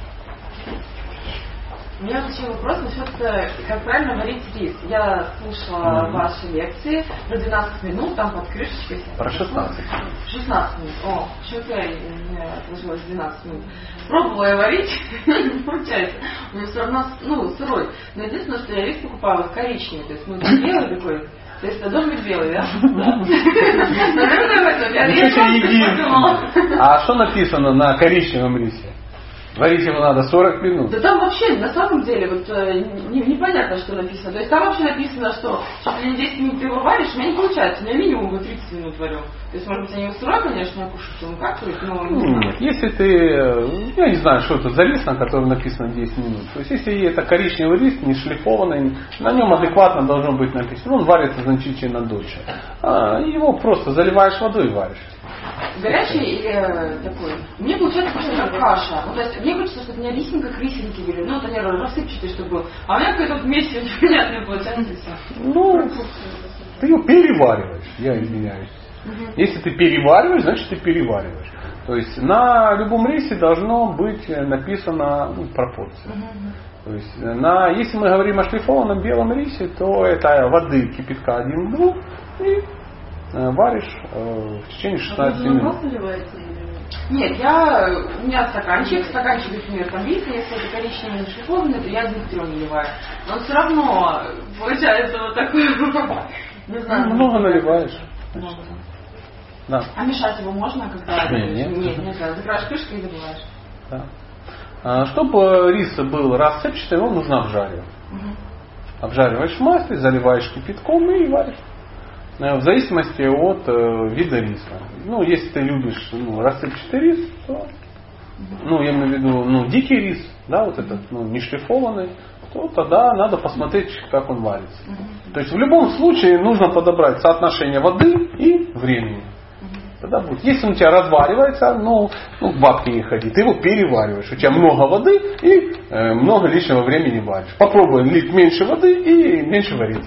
У меня еще вопрос насчет, как правильно варить рис. Я слушала ваши лекции про 12 минут, там под крышечкой. Про 16. 16 минут. О, почему-то я отложилась 12 минут. Пробовала я варить, не получается. У меня все равно, сырой. Но единственное, что я рис покупаю вот коричневый, то есть, белый такой. То есть, это должен быть белый, да? А что написано на коричневом рисе? Варить его надо 40 минут. Да там вообще, на самом деле, вот непонятно, что написано. То есть там вообще написано, что если не 10 минут ты его варишь, у меня не получается. У меня минимум 30 минут варю. То есть, может быть, они его сырой, конечно, я кушаю, как-то, но... Нет, если ты... Я не знаю, что это за рис, на котором написано 10 минут. То есть, если это коричневый рис, не шлифованный, на нем адекватно должно быть написано. Он варится значительно дольше. Его просто заливаешь водой и варишь. Горячий или такой? Мне получается, что это каша. То есть мне хочется, чтобы у меня рисинка к рисинке были. Вот они рассыпчатые, чтобы было. А у меня какой-то вместе непонятный получается. Ты ее перевариваешь, я извиняюсь. Если ты перевариваешь, значит ты перевариваешь. То есть на любом рисе должно быть написано пропорция. То есть если мы говорим о шлифованном белом рисе, то это воды кипятка 1 к 2 и варишь в течение 16 минут. Нет, у меня стаканчик, например, там рис, если это коричневый не шлифованный, то я 2 к 3 наливаю. Но все равно получается вот такой, не знаю. Много наливаешь. Да. А мешать его можно, когда... Нет. Нельзя. Закрываешь крышкой и забываешь. Да. Чтобы рис был рассыпчатый, его нужно обжаривать. Обжариваешь в масле, заливаешь кипятком и варишь. В зависимости от вида риса. Если ты любишь рассыпчатый рис, то, я имею в виду, дикий рис, да, вот этот, не шлифованный, то тогда надо посмотреть, как он варится. То есть в любом случае нужно подобрать соотношение воды и времени. Тогда будет. Если он у тебя разваривается, к бабке не ходи, ты его перевариваешь. У тебя много воды и много лишнего времени варишь. Попробуй лить меньше воды и меньше варить.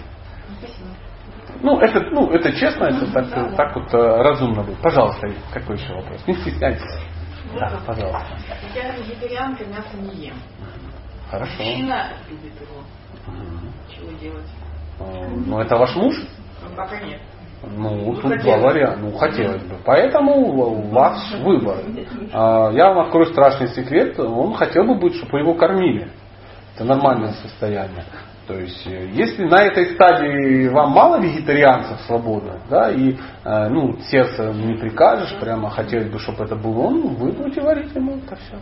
Это честно, это так вот разумно будет. Пожалуйста, какой еще вопрос? Не стесняйтесь. Да, пожалуйста. Я вегетарианка, мясо не ем. Хорошо. Мужчина любит его. Чего делать? Это ваш муж? Пока нет. Тут 2 варианта. Хотелось бы. Поэтому у вас выбор. Я вам открою страшный секрет. Он хотел бы, чтобы его кормили. Это нормальное состояние. То есть, если на этой стадии вам мало вегетарианцев свободных, да, и сердце не прикажешь, прямо хотелось бы, чтобы это было он, вы будете варить ему это все.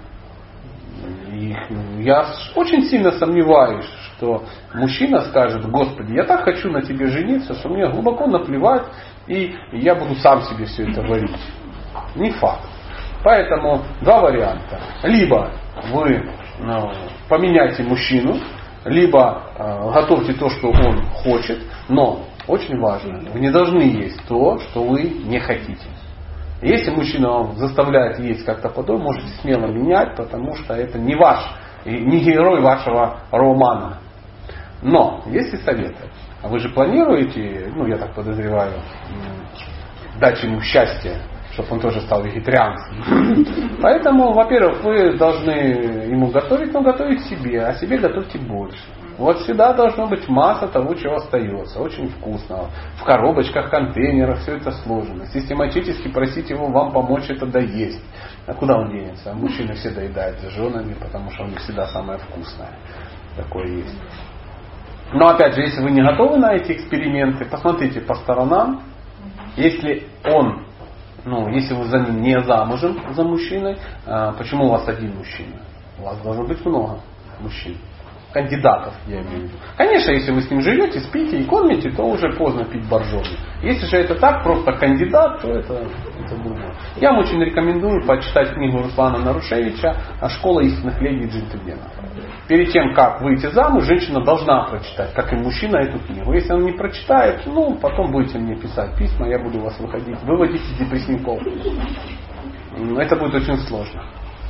И я очень сильно сомневаюсь, что мужчина скажет: Господи, я так хочу на тебе жениться, что мне глубоко наплевать, и я буду сам себе все это варить. Не факт. Поэтому 2 варианта. Либо вы поменяйте мужчину, либо готовьте то, что он хочет, но очень важно, вы не должны есть то, что вы не хотите. Если мужчина вам заставляет есть как-то по-другому, можете смело менять, потому что это не ваш, не герой вашего романа. Но, если советовать, вы же планируете, я так подозреваю, дать ему счастье, чтобы он тоже стал вегетарианцем. Поэтому, во-первых, вы должны ему готовить, но готовить себе, а себе готовьте больше. Вот всегда должно быть масса того, чего остается. Очень вкусного. В коробочках, контейнерах все это сложено. Систематически просить его вам помочь это доесть. А куда он денется? Мужчины все доедают с женами, потому что у них всегда самое вкусное. Такое есть. Но опять же, если вы не готовы на эти эксперименты, посмотрите по сторонам. Если он, если вы за ним не замужем, за мужчиной, почему у вас один мужчина? У вас должно быть много мужчин. Кандидатов, я имею в виду. Конечно, если вы с ним живете, спите и кормите, то уже поздно пить боржоми. Если же это так, просто кандидат, то это другое. Я вам очень рекомендую почитать книгу Руслана Нарушевича «Школа истинных леди и джентльменов». Перед тем, как выйти замуж, женщина должна прочитать, как и мужчина, эту книгу. Если он не прочитает, потом будете мне писать письма, я буду вас выводить из депрессников. Это будет очень сложно.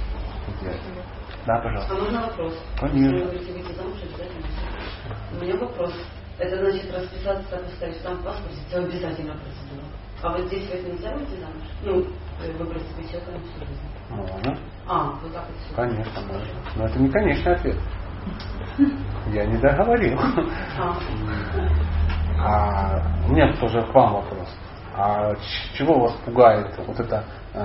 Да, пожалуйста. А можно вопрос? Конечно. Если вы говорите выйти замуж, обязательно. У меня вопрос. Это значит расписаться, поставить штамп в паспорте, это обязательно процедура. А вот здесь вы нельзя выйти замуж? Выбрать себе человека на всю жизнь. Можно. Вот так вот все. Конечно, можно. Но это не конечный ответ. Я не договорил. У меня тоже к вам вопрос. А чего вас пугает вот это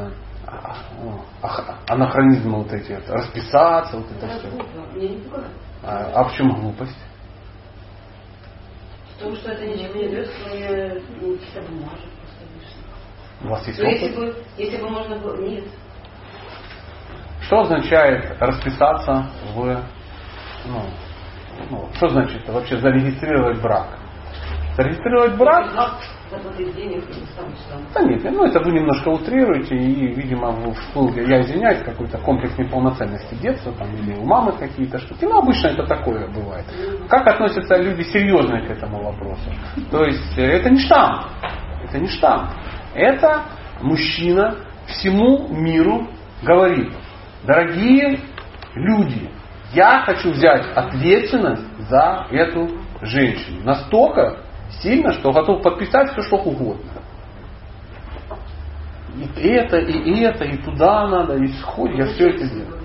анахронизмы вот эти, расписаться, вот это все? Меня не пугает. А в чем глупость? В том, что это ничего не дает, кроме каких-то бумажек просто лишних. У вас есть опыт? Если бы можно было... Нет. Что означает расписаться что значит вообще зарегистрировать брак? Зарегистрировать брак... Заплатить денег и ставить штамп. Да нет, это вы немножко утрируете и, видимо, я извиняюсь, какой-то комплекс неполноценности детства или у мамы какие-то штуки. Обычно это такое бывает. Как относятся люди серьезные к этому вопросу? То есть это не штамп. Это не штамп. Это мужчина всему миру говорит: дорогие люди, я хочу взять ответственность за эту женщину. Настолько сильно, что готов подписать все, что угодно. И это, и туда надо, и сходить, я все это сделаю.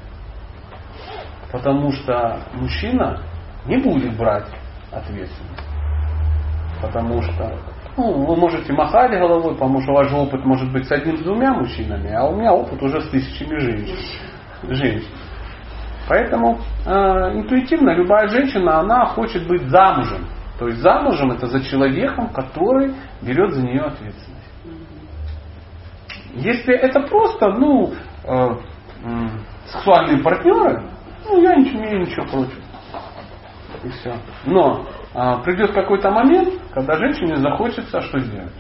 Потому что мужчина не будет брать ответственность. Потому что вы можете махать головой, потому что ваш опыт может быть с одним-двумя мужчинами, а у меня опыт уже с тысячами женщин. Поэтому интуитивно любая женщина, она хочет быть замужем. То есть замужем это за человеком, который берет за нее ответственность. Если это просто сексуальные партнеры, я не имею ничего против. И все. Но придет какой-то момент, когда женщине захочется что сделать?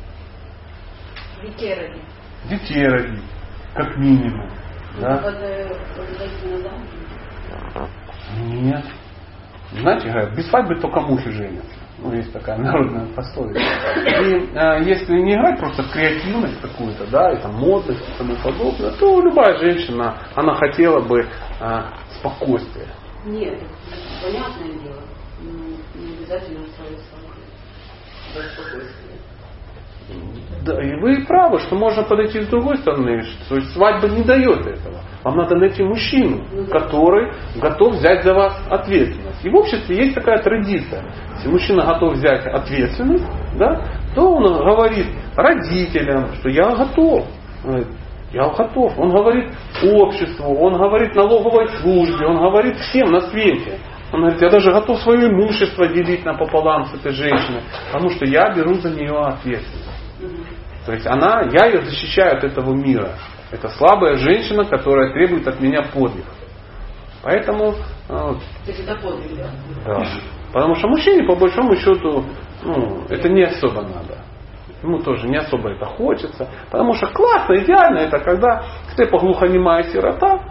Детей родить. Как минимум. Да? Обязательно замуж? Нет. Знаете, говорят, без свадьбы только мухи женятся. Есть такая народная пословица. И если не играть просто в креативность какую-то, и модность и тому подобное, то любая женщина, она хотела бы спокойствия. Нет, понятное дело. Не обязательно устроиться до спокойствия. Да, и вы правы, что можно подойти с другой стороны. То есть свадьба не дает этого. Вам надо найти мужчину, который готов взять за вас ответственность. И в обществе есть такая традиция. Если мужчина готов взять ответственность, то он говорит родителям, что я готов. Я готов. Он говорит обществу, он говорит налоговой службе, он говорит всем на свете. Он говорит, я даже готов свое имущество делить напополам с этой женщиной, потому что я беру за нее ответственность. То есть я ее защищаю от этого мира. Это слабая женщина, которая требует от меня подвиг. Поэтому... Это подвиг, да? Да. Потому что мужчине, по большому счету, это не особо надо. Ему тоже не особо это хочется. Потому что классно, идеально это когда слепоглухонемая сирота,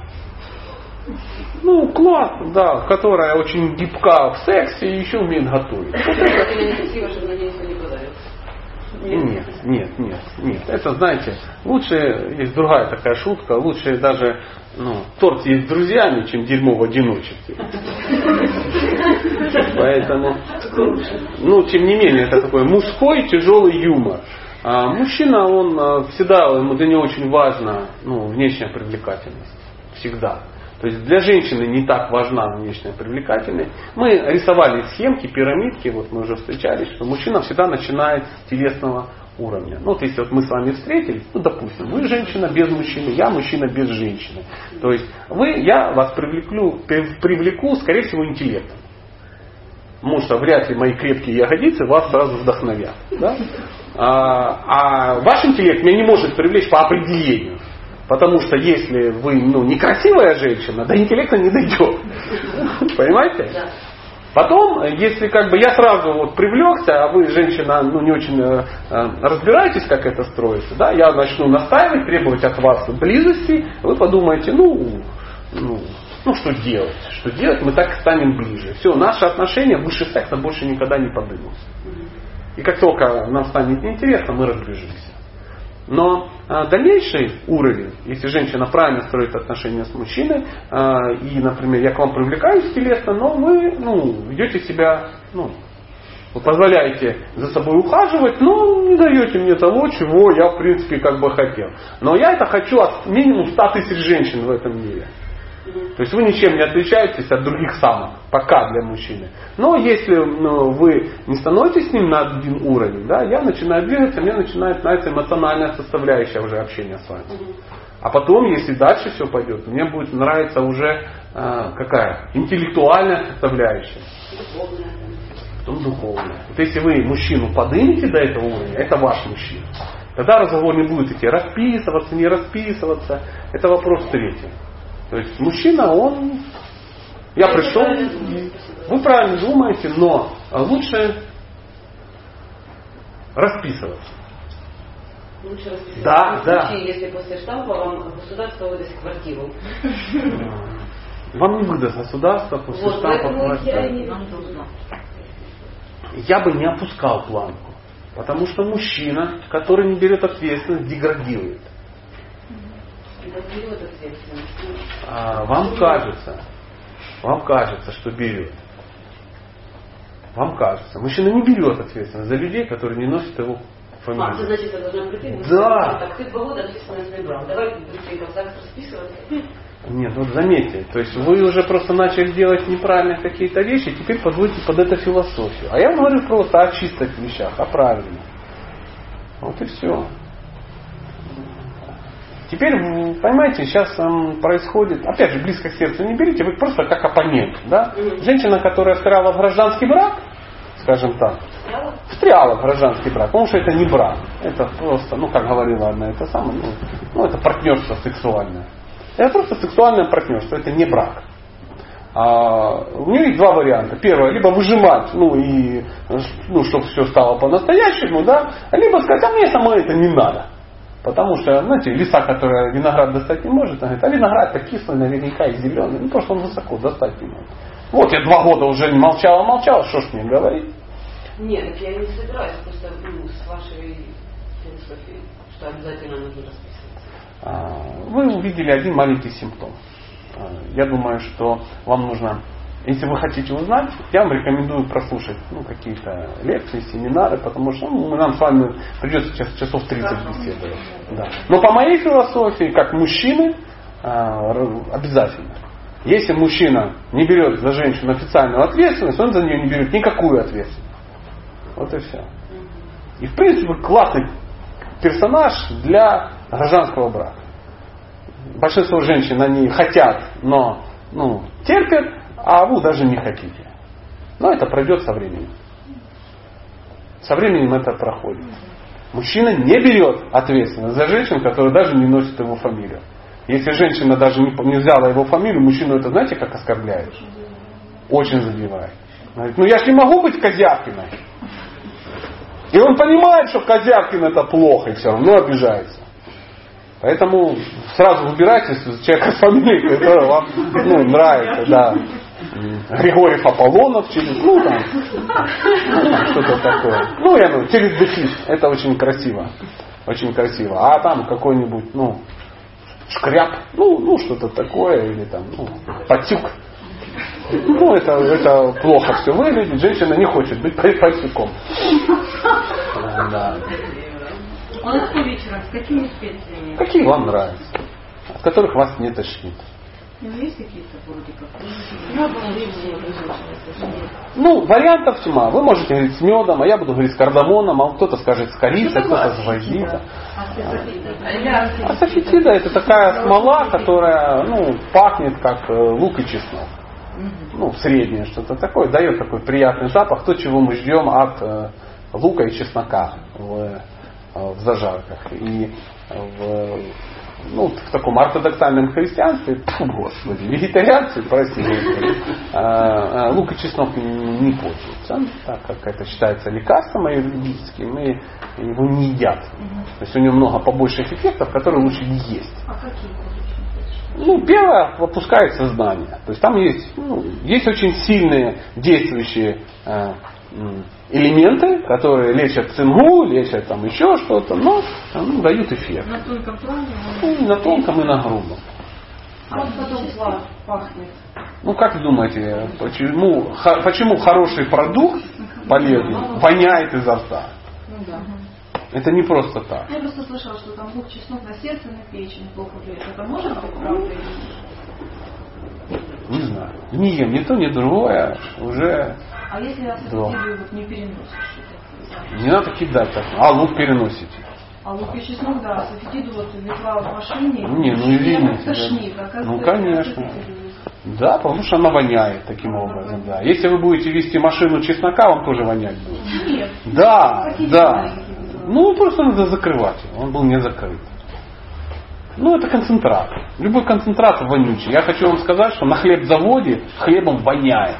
классно, да, которая очень гибка в сексе и еще умеет готовить. Или некрасиво, чтобы на ней никто не подарил. Нет. Это, знаете, лучше, есть другая такая шутка, лучше даже торт есть с друзьями, чем дерьмо в одиночестве. Поэтому, тем не менее, это такой мужской тяжелый юмор. Мужчина, он всегда, для него очень важна внешняя привлекательность. Всегда. То есть для женщины не так важна внешняя привлекательность. Мы рисовали схемки, пирамидки, вот мы уже встречались, что мужчина всегда начинает с телесного уровня. Если мы с вами встретились, допустим, вы женщина без мужчины, я мужчина без женщины. То есть я вас привлеку, скорее всего, интеллектом. Потому что вряд ли мои крепкие ягодицы вас сразу вдохновят. Да? А ваш интеллект меня не может привлечь по определению. Потому что если вы некрасивая женщина, до интеллекта не дойдет. Понимаете? Потом, если я сразу привлекся, а вы, женщина, не очень разбираетесь, как это строится, да, я начну настаивать, требовать от вас близости, вы подумаете, что делать? Что делать? Мы так станем ближе. Все, наши отношения выше секса больше никогда не поднимутся. И как только нам станет неинтересно, мы разбежимся. Но дальнейший уровень, если женщина правильно строит отношения с мужчиной, и, например, я к вам привлекаюсь телесно, но вы ведете себя, вы позволяете за собой ухаживать, но не даете мне того, чего я, в принципе, хотел. Но я это хочу от минимум 100 тысяч женщин в этом мире. То есть вы ничем не отличаетесь от других самок, пока для мужчины. Но если вы не становитесь с ним на один уровень, да, я начинаю двигаться, мне начинает нравиться эмоциональная составляющая уже общения с вами. А потом, если дальше все пойдет, мне будет нравиться уже какая? Интеллектуальная составляющая. Потом духовная. Вот если вы мужчину поднимете до этого уровня, это ваш мужчина. Тогда разговор не будет идти расписываться, не расписываться. Это вопрос третий. То есть мужчина, я пришел, вы правильно думаете, но лучше расписываться. Лучше расписываться. Да, в случае, если после штампа вам государство выдаст квартиру. Вам не выдаст государство после штампа квартиру. Я бы не опускал планку. Потому что мужчина, который не берет ответственность, деградирует. Вам кажется, что берет. Вам кажется. Мужчина не берет ответственность за людей, которые не носят его фамилию. Ты, значит, это должна прийти? Да. Так, ты 2 года ответственность не брал. Давай быстренько в ЗАГС расписываться. Нет, заметьте, то есть вы уже просто начали делать неправильно какие-то вещи, теперь подводите под это философию. А я говорю просто о чистых вещах, о правильных. Вот и все. Теперь, понимаете, сейчас происходит, опять же, близко к сердцу не берите, вы просто как оппонент. Да? Женщина, которая встряла в гражданский брак, скажем так, встряла в гражданский брак, потому что это не брак. Это просто, как говорила она, это самое, это партнерство сексуальное. Это просто сексуальное партнерство, это не брак. У нее есть 2 варианта. Первое, либо выжимать, чтобы все стало по-настоящему, да, либо сказать, мне самой это не надо. Потому что, знаете, лиса, которая виноград достать не может, она говорит, а виноград-то кислый наверняка и зеленый. Просто он высоко достать не может. Вот я 2 года уже не молчала, что ж мне говорить? Нет, так я не собираюсь, просто с вашей философией, что обязательно нужно расписываться. Вы увидели один маленький симптом. Я думаю, что вам нужно, если вы хотите узнать, я вам рекомендую прослушать какие-то лекции, семинары, потому что нам с вами придется сейчас часов 30 беседовать. Да. Но по моей философии, как мужчины, обязательно. Если мужчина не берет за женщину официальную ответственность, он за нее не берет никакую ответственность. Вот и все. И в принципе классный персонаж для гражданского брака. Большинство женщин, они хотят, но терпят, а вы даже не хотите. Но это пройдет со временем. Со временем это проходит. Мужчина не берет ответственность за женщину, которая даже не носит его фамилию. Если женщина даже не взяла его фамилию, мужчину это знаете, как оскорбляет? Очень задевает. Говорит, я же не могу быть Козявкиной. И он понимает, что Козявкин это плохо, и все равно обижается. Поэтому сразу выбирайте человека с фамилией, который вам нравится. Да. Григорьев Аполлонов через, что-то такое. Через дефис. Это очень красиво. Очень красиво. А там какой-нибудь, шкряп, что-то такое, или там, патюк. Это плохо все выглядит. Женщина не хочет быть патюком. Да. Молоко вечером с какими специями? Какие вам нравятся, от которых вас не тошнит. Ну, есть какие-то вроде как? Ну, вариантов тьма. Вы можете говорить с медом, а я буду говорить с кардамоном, а кто-то скажет с корицей, кто-то с гвоздикой. А софитида это такая смола, которая пахнет как лук и чеснок. Среднее что-то такое, дает такой приятный запах, то, чего мы ждем от лука и чеснока в зажарках. И в таком ортодоксальном христианстве, господи, вегетарианцы, простите, лук и чеснок не пользуются, так как это считается лекарством аюрведическим, и его не едят. То есть у него много побочных эффектов, которые лучше не есть. А какие? Первое, опускает сознание. То есть там есть очень сильные действующие элементы, которые лечат цингу, лечат там еще что-то, но дают эффект. На тонком плане? И на тонком, и на грубом. А вот потом пахнет. Как вы думаете, почему хороший продукт полезный воняет изо рта? Это не просто так. Я просто слышала, что там лук, чеснок на сердце, на печень плохо влияет. Это может быть правда или нет? Не знаю. Не ем ни то, ни другое. Уже. А если ассоциативы не переносишь? Не надо кидать так. А лук переносите. А лук и чеснок, да, ассофетиду везла в машине. Извините. Тошнит, конечно. Да, потому что она воняет таким образом. Да. Если вы будете вести машину чеснока, вам тоже вонять будет. Нет. Да. Просто надо закрывать его. Он был не закрыт. Это концентрат. Любой концентрат вонючий. Я хочу вам сказать, что на хлебзаводе хлебом воняет.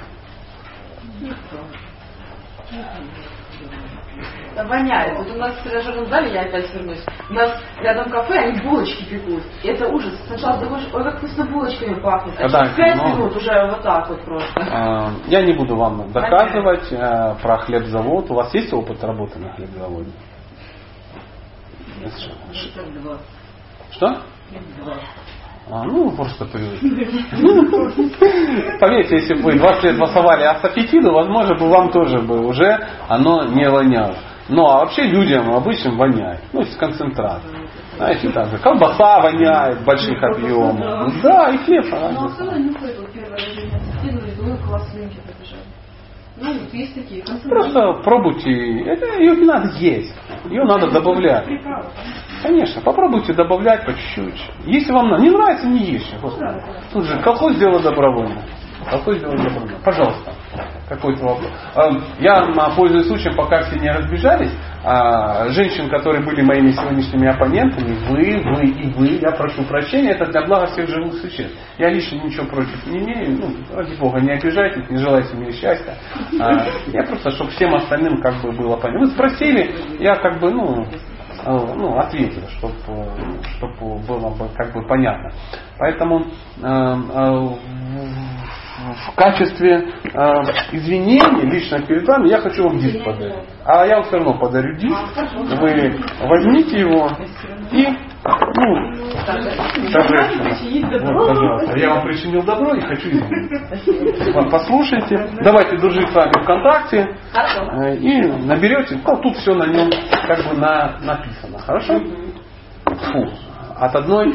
Воняет. Вот у нас в тренажерном зале, я опять вернусь, у нас рядом кафе, они булочки пекут. И это ужас. Сначала думаешь, ой, как вкусно булочками пахнет. А через 5 минут уже вот так вот просто. Я не буду вам доказывать про хлебзавод. У вас есть опыт работы на хлебзаводе? Что? Просто поверьте, если бы вы 20 лет васовали асофетиду, возможно, бы вам тоже бы уже оно не воняло. А вообще людям обычно воняет. Из концентрата. Знаете, так же. Колбаса воняет в больших объемах. Да, и хлеб. А кто нюхает первое рождение асофетиду и думает, класс слюнки побежали? Есть такие концентраты. Просто пробуйте. Ее не надо есть. Ее надо добавлять. Конечно, попробуйте добавлять по чуть-чуть. Если вам не нравится, не ешьте. Тут же колхоз дело добровольно. Пожалуйста, какой-то вопрос. Я, пользуясь случаем, пока все не разбежались, женщин, которые были моими сегодняшними оппонентами, вы, я прошу прощения, это для блага всех живых существ. Я лично ничего против не имею, ради Бога, не обижайтесь, не желайте мне счастья. Я просто, чтобы всем остальным было понятно. Вы спросили, я ответил, чтобы было понятно. Поэтому в качестве извинений лично перед вами я хочу вам диск подарить. А я вам все равно подарю диск. Вы возьмите его и торжественно. Пожалуйста. Я вам причинил добро и хочу извиниться. Послушайте. Давайте дружить с вами ВКонтакте. И наберете. Тут все на нем написано. Хорошо? От одной.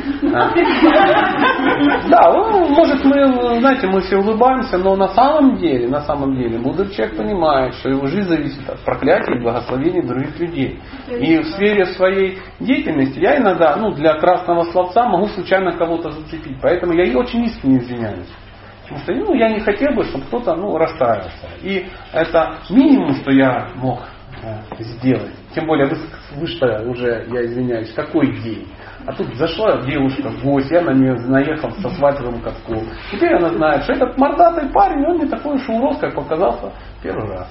Да, может мы все улыбаемся, но на самом деле мудрый человек понимает, что его жизнь зависит от проклятий и благословений других людей. И в сфере своей деятельности я иногда, для красного словца могу случайно кого-то зацепить. Поэтому я очень искренне извиняюсь. Потому что я не хотел бы, чтобы кто-то расстраивался. И это минимум, что я мог сделать. Тем более вы что уже, я извиняюсь, какой день? А тут зашла девушка в гости, я на нее наехал со свадебным катком. Теперь она знает, что этот мордатый парень, он не такой уж урод, как показался первый раз.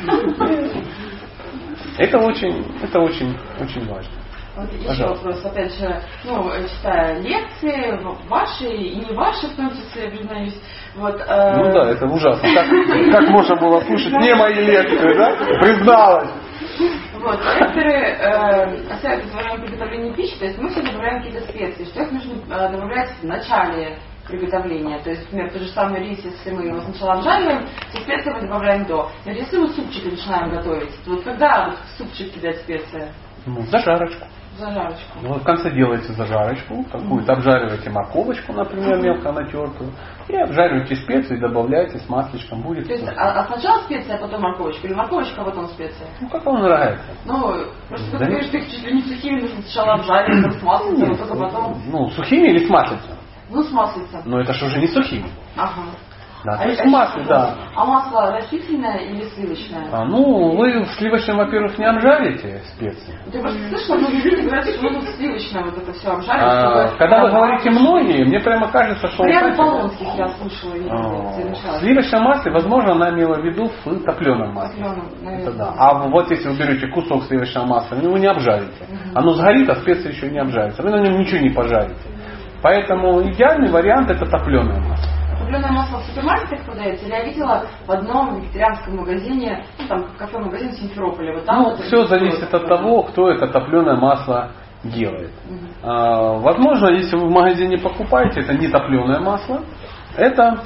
Это очень важно. Еще вопрос, опять же, читая лекции, ваши и не ваши, в том числе, признаюсь. Да, это ужасно. Как можно было слушать не мои лекции, да? Призналась. Некоторые советуют во время приготовления пищи, то есть мы все добавляем какие-то специи, что их нужно добавлять в начале приготовления. То есть, например, тот же самый рис, если мы его сначала обжариваем, все специи мы добавляем до. Но если мы супчик начинаем готовить, то когда в супчик кидать специи? Зажарочку. Зажарочку. В конце делаете зажарочку, какую-то обжариваете морковочку, например, мелко натертую, и обжариваете специи, добавляете с масличком, будет. То есть сначала специя, а потом морковочка, или морковочка, а потом специя? Ну, как вам нравится. Ну, просто ты говоришь, что их чуть ли не сухими нужно сначала обжаривать, потом с маслицем, а только потом... Ну, сухими или с маслицем? Ну, с маслицем. Но это же уже не сухими. Ага. Да, то есть масло, да. А масло растительное или сливочное? Ну, вы в сливочном, во-первых, не обжарите специи. Ты просто слышала, многие люди говорят, что нужно сливочное вот это все обжарить. Когда вы говорите многие, мне прямо кажется, что... Прямо Полонских я слышала. В сливочном масле, возможно, она имела в виду в топленом масле. Это да. А вот если вы берете кусок сливочного масла, вы его не обжарите. Оно сгорит, а специи еще не обжарятся. Вы на нем ничего не пожарите. Поэтому идеальный вариант это топленое масло. Топленое масло в супермаркетах продается? Или я видела в одном вегетарианском магазине, ну там кафе-магазин в Симферополе. Вот там вот все зависит от того, кто это топленое масло делает. Возможно, если вы в магазине покупаете, это не топленое масло. Это,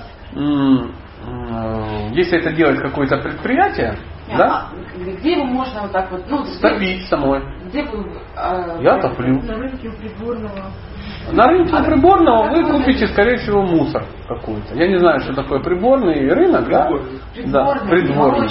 если это делает какое-то предприятие, да? Где его можно вот так вот... Топить самой. Где вы... Я топлю. На рынке у придворного. На рынке у придворного вы купите, скорее всего, мусор какой-то. Я не знаю, что такое придворный рынок, да? Да, придворный.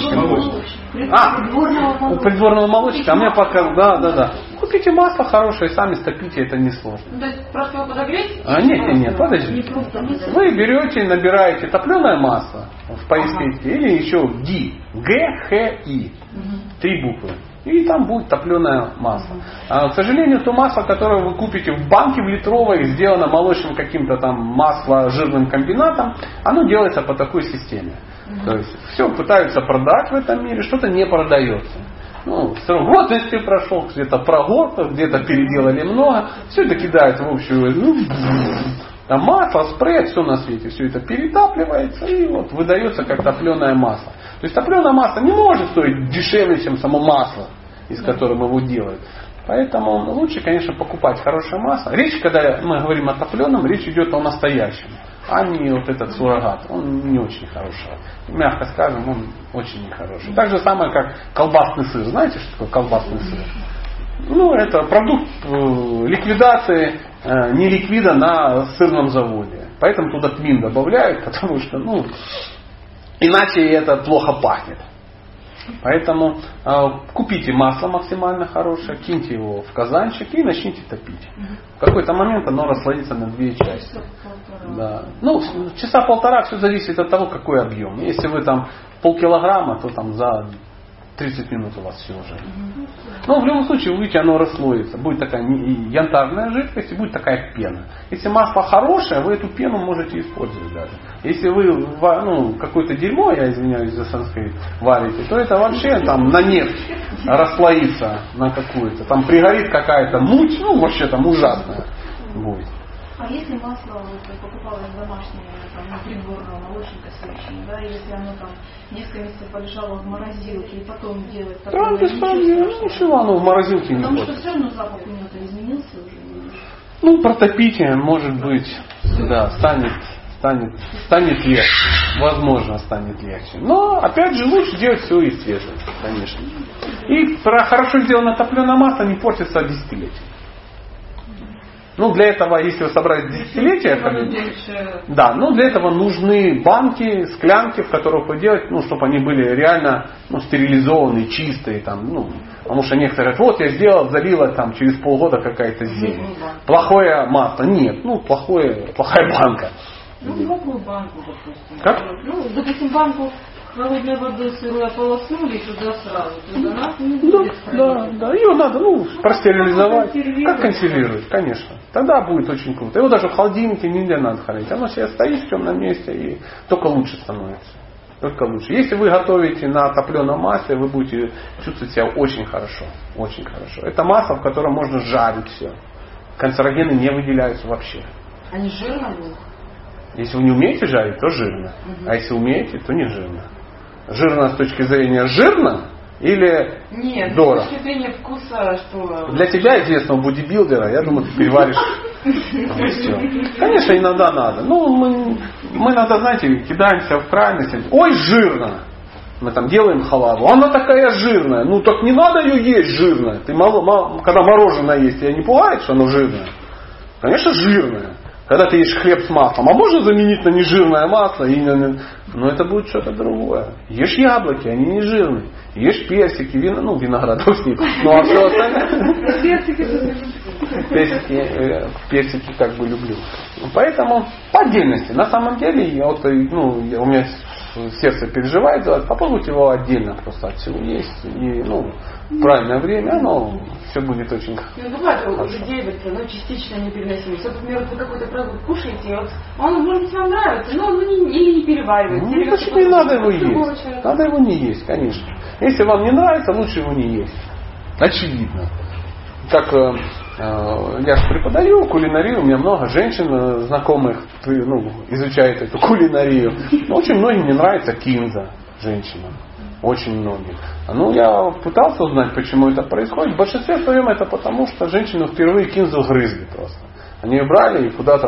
У придворного молочника. А мне пока, да. Купите масло хорошее, сами стопите, это несложно. То есть просто его подогреть? Нет, подождите. Вы берете, набираете топленое масло в поисковике или еще ГИ, ГХИ, 3 буквы. И там будет топленое масло. К сожалению, то масло, которое вы купите в банке в литровой, сделано молочным каким-то там масло-жирным комбинатом, оно делается по такой системе. То есть все пытаются продать в этом мире, что-то не продается. Ну, вот если прошел, где-то прогоркло, где-то переделали много, все это кидают в общую, там масло, спрей, все на свете, все это перетапливается и вот выдается как топленое масло. То есть топленое масло не может стоить дешевле, чем само масло, из которого его делают. Поэтому лучше, конечно, покупать хорошее масло. Речь, когда мы говорим о топленом, речь идет о настоящем, а не вот этот суррогат. Он не очень хороший. Мягко скажем, он очень нехороший. Так же самое, как колбасный сыр. Знаете, что такое колбасный сыр? Ну, это продукт ликвидации неликвида на сырном заводе. Поэтому туда тмин добавляют, потому что, иначе это плохо пахнет. Поэтому купите масло максимально хорошее, киньте его в казанчик и начните топить. В какой-то момент оно расслоится на 2 части. Да. Часа полтора, все зависит от того, какой объем. Если вы там полкилограмма, то там за 30 минут у вас все уже. Но в любом случае, увидите, оно расслоится. Будет такая янтарная жидкость и будет такая пена. Если масло хорошее, вы эту пену можете использовать даже. Если вы какое-то дерьмо, я извиняюсь за санскрит, варите, то это вообще там на нефть расслоится на какую-то. Там пригорит какая-то муть, вообще там ужасная будет. А если масло покупалось домашнее, придворного молочника сливочного, да, если оно там несколько месяцев полежало в морозилке и потом делать такое, ничего оно в морозилке не потому ходит. что все равно запах у него-то изменился уже. Протопите, может быть, да, станет легче. Возможно, станет легче. Но, опять же, лучше делать все из света, конечно. И хорошо сделанное топленое масло не портится десятилетия. Для этого, если вы собрали десятилетия, для этого нужны банки, склянки, в которых вы делаете, чтобы они были реально стерилизованные, чистые, потому что некоторые говорят, я сделал, залила, через полгода какая-то зелень. Плохое масло. Нет, плохая банка. Какую банку, допустим? Как? Допустим, банку холодной водой сырой ополоснули туда сразу. Туда нас не будет. Да. Ее надо, простерилизовать. Как консервировать, конечно. Тогда будет очень круто. Его даже в холодильнике нельзя надо хранить. Оно себе стоит в темном месте и только лучше становится. Только лучше. Если вы готовите на топленом масле, вы будете чувствовать себя очень хорошо. Очень хорошо. Это масло, в котором можно жарить все. Канцерогены не выделяются вообще. Они жирные? Если вы не умеете жарить, то жирно. А если умеете, то не жирно. Жирно с точки зрения жирно или нет, дорого? С точки зрения вкуса, что... Для тебя, известного бодибилдера, я думаю, ты переваришь все. Конечно, иногда надо. Мы иногда, знаете, кидаемся в крайности. Ой, жирно! мы там делаем халаву, она такая жирная. Ну так не надо ее есть жирная. Ты когда мороженое есть, тебя не пугает, что оно жирное? Конечно, жирное. Когда ты ешь хлеб с маслом, а можно заменить на нежирное масло? Но это будет что-то другое. Ешь яблоки, они не жирные. Ешь персики, виноградов с ним. Ну а все остальное... Персики как бы люблю. Поэтому по отдельности. На самом деле, у меня сердце переживает за это. Попробуйте его отдельно просто от всего есть. И в правильное время оно все будет очень бывает у людей частично непереносимость. Например, вы какой-то продукт кушаете, он может быть вам нравится, но он или не переваривается. Почему не надо его есть? Надо его не есть, конечно. Если вам не нравится, лучше его не есть. Очевидно. Как я же преподаю кулинарию, у меня много женщин знакомых изучает эту кулинарию. Очень многим не нравится кинза женщинам. Очень многим. Я пытался узнать, почему это происходит. В большинстве своем это потому, что женщины впервые кинзу грызли просто. Они ее брали и куда-то,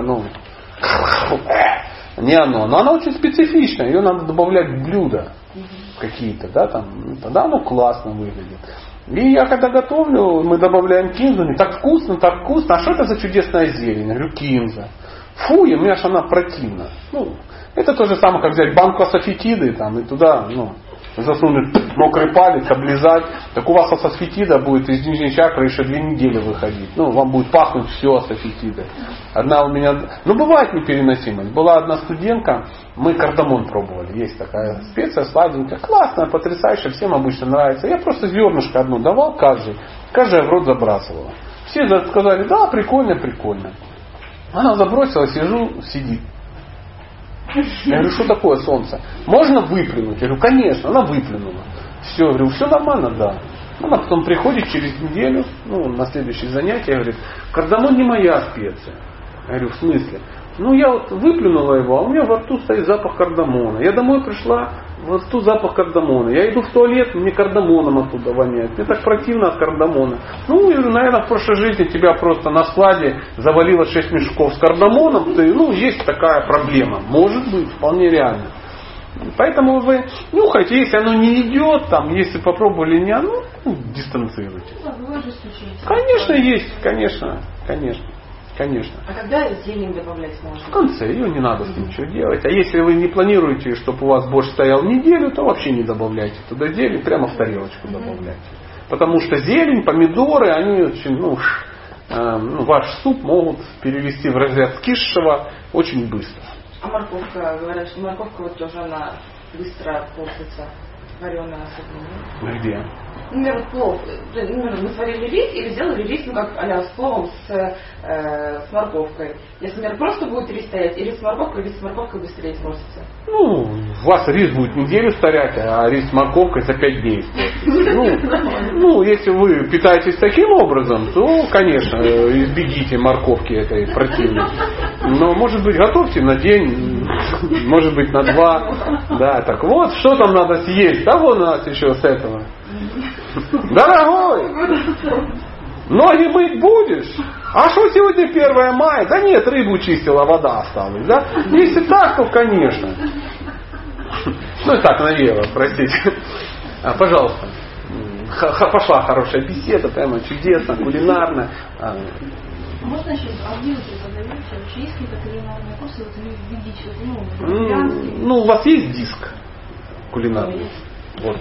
не оно. Но она очень специфичная. Ее надо добавлять в блюда какие-то, тогда оно классно выглядит. И я когда готовлю, мы добавляем кинзу, так вкусно, а что это за чудесная зелень? Я говорю, кинза. Фу, и мне аж она противна. Это то же самое, как взять банку асафетиды и туда, засунуть мокрый палец, облизать. Так у вас асафетида будет из нижней чакры еще 2 недели выходить. Вам будет пахнуть все асафетидой. Одна у меня... бывает непереносимость. Была одна студентка, мы кардамон пробовали. Есть такая специя сладенькая, классная, потрясающая, всем обычно нравится. Я просто зернышко одно давал каждый в рот забрасывала. Все сказали, да, прикольно. Она забросила, сидит. Я говорю, что такое солнце? Можно выплюнуть? Я говорю, конечно, она выплюнула. Все, я говорю, все нормально, да. Она потом приходит через неделю, на следующее занятие, говорит, кардамон не моя специя. Я говорю, в смысле? Я выплюнула его, а у меня во рту стоит запах кардамона. Я домой пришла, во рту запах кардамона. Я иду в туалет, мне кардамоном оттуда воняет. Мне так противно от кардамона. Я говорю, наверное, в прошлой жизни тебя просто на складе завалило 6 мешков с кардамоном. Есть такая проблема. Может быть, вполне реально. Поэтому вы нюхайте, если оно не идет, если попробовали не оно, дистанцируйтесь. Конечно, есть, конечно. А когда зелень добавлять можно? В конце, ее не надо с ним ничего делать. А если вы не планируете, чтобы у вас борщ стоял неделю, то вообще не добавляйте туда зелень, прямо в тарелочку добавляйте. Потому что зелень, помидоры, они очень, ваш суп могут перевести в разряд скисшего очень быстро. А морковка, говорят, что морковка тоже она быстро портится, вареная особенно. Где? Например, плов. Мы сварили рис или сделали рис, как а-ля с пловом с морковкой. Если, например, просто будет рис стоять, или с морковкой быстрее испортится. У вас рис будет неделю стоять, а рис с морковкой за 5 дней испортится. Если вы питаетесь таким образом, то, конечно, избегите морковки этой противной. Но, может быть, готовьте на день, может быть, на 2. Да, так вот, что там надо съесть? А вон у нас еще с этого. Дорогой, ноги мыть будешь? А что сегодня 1 мая? Да нет, рыбу чистила, вода осталась. Да? Если так, то конечно. И так, наверное, простите. Пожалуйста. Пошла хорошая беседа, прямо чудесно, кулинарно. Можно еще аудиоте подаете? Вообще есть какие-то кулинарные курсы? Видите, у вас есть диск кулинарный? Вот.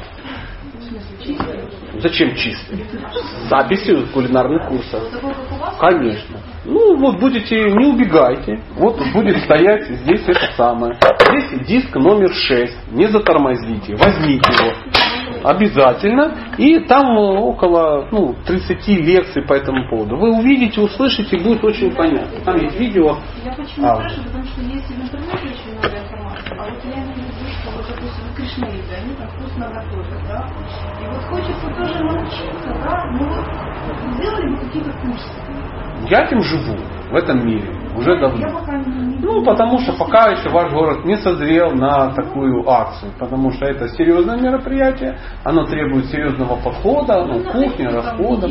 Зачем чистый? С записью кулинарных курсов. Конечно. Будете, не убегайте. Будет стоять здесь это самое. Здесь диск номер 6. Не затормозите. Возьмите его. Обязательно. И там около 30 лекций по этому поводу. Вы увидите, услышите, будет очень понятно. Там есть видео. Я почему спрашиваю, потому что есть в интернете очень много информации. А я не вижу, что, допустим, кришнаиты, они там вкусно готовят, да? И хочется тоже научиться, да? Сделали бы какие-то курсы. Я этим живу в этом мире уже давно. Потому что пока еще ваш город не созрел на такую акцию, потому что это серьезное мероприятие, оно требует серьезного подхода, кухня, расходов.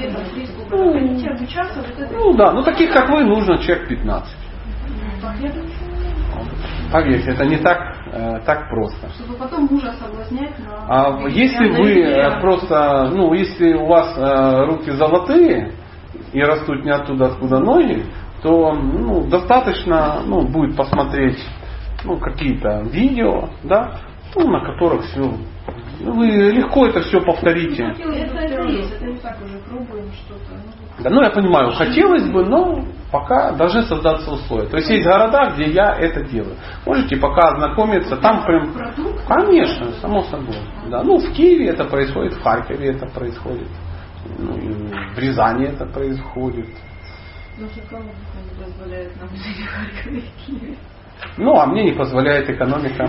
Таких как вы нужно человек 15. Поверьте, это не так так просто. Чтобы потом мужа соблазнять на... Если вы просто, если у вас руки золотые и растут не оттуда, откуда ноги, то достаточно будет посмотреть какие-то видео, да, на которых все. Вы легко это все повторите. Это есть, это не так уже пробуем что-то. Да, я понимаю, хотелось бы, но пока должны создаться условия. То есть есть города, где я это делаю. Можете пока ознакомиться, там прям. Конечно, само собой. Да. В Киеве это происходит, в Харькове это происходит, в Рязани это происходит. Никому не позволяет нам жить в Харькове и в Киеве. А мне не позволяет экономика,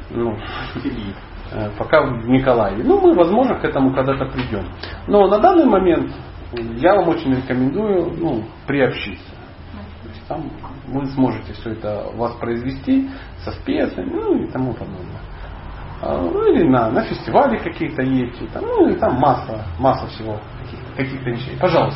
пока в Николаеве. Мы, возможно, к этому когда-то придем. Но на данный момент я вам очень рекомендую приобщиться. То есть там вы сможете все это воспроизвести со специями, и тому подобное. Или на фестивале какие-то едете, и там масса всего каких-то вещей. Пожалуйста.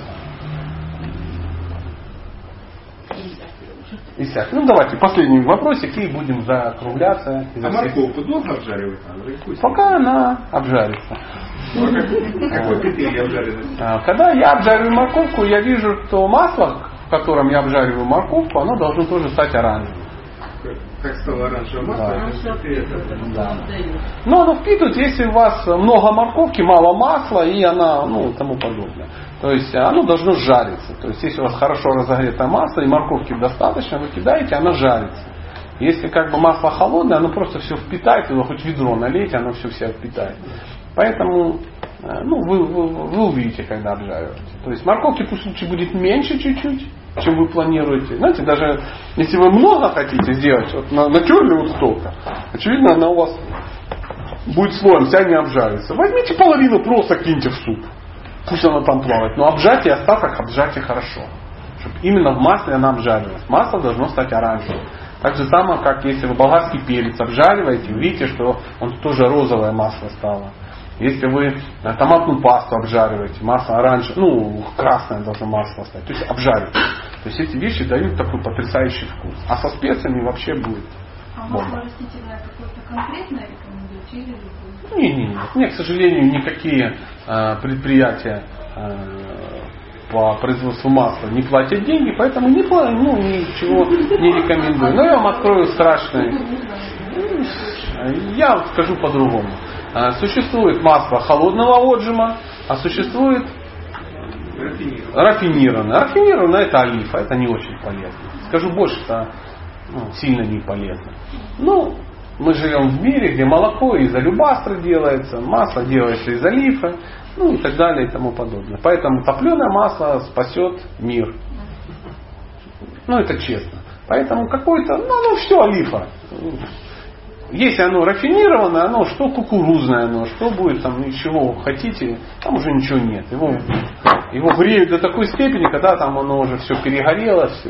Исяк. Давайте последний вопросик и будем закругляться. Морковку долго обжаривать? Пока она обжарится. Какой критерий обжаренности? Когда я обжариваю морковку, я вижу, что масло, в котором я обжариваю морковку, оно должно тоже стать оранжевым. Как стало оранжевое масло? Да. Но оно впитывает, если у вас много морковки, мало масла и она, тому подобное. То есть оно должно жариться. То есть если у вас хорошо разогретое масло и морковки достаточно, вы кидаете, оно жарится. Если масло холодное, оно просто все впитает, его хоть ведро налейте, оно все впитает. Поэтому вы увидите, когда обжариваете. То есть морковки пусть лучше будет меньше чуть-чуть, чем вы планируете. Знаете, даже если вы много хотите сделать, натерли столько, очевидно, она у вас будет слоем вся не обжарится. Возьмите половину, просто киньте в суп. Пусть она там плавает. Но обжарьте остаток, обжарьте хорошо. Чтобы именно в масле она обжарилась. Масло должно стать оранжевым. Так же самое, как если вы болгарский перец обжариваете, видите, что он тоже розовое масло стало. Если вы томатную пасту обжариваете, масло оранжевое, красное должно масло стать. То есть обжаривайте. То есть эти вещи дают такой потрясающий вкус. А со специями вообще будет. А масло растительное какое-то конкретное рекомендуете или любое? Нет, к сожалению, никакие предприятия по производству масла не платят деньги, поэтому ничего не рекомендую. Но я вам открою страшное. Я скажу по-другому. Существует масло холодного отжима, а существует рафинированное. Рафинированное это олифа, это не очень полезно. Скажу больше, это сильно не полезно. Мы живем в мире, где молоко из алюбастра делается, масло делается из олифы, и так далее и тому подобное. Поэтому топленое масло спасет мир. Это честно. Поэтому какое-то, все олифа. Если оно рафинированное, оно что кукурузное, оно что будет там, чего хотите, там уже ничего нет. Его греют до такой степени, когда там оно уже все перегорело, все.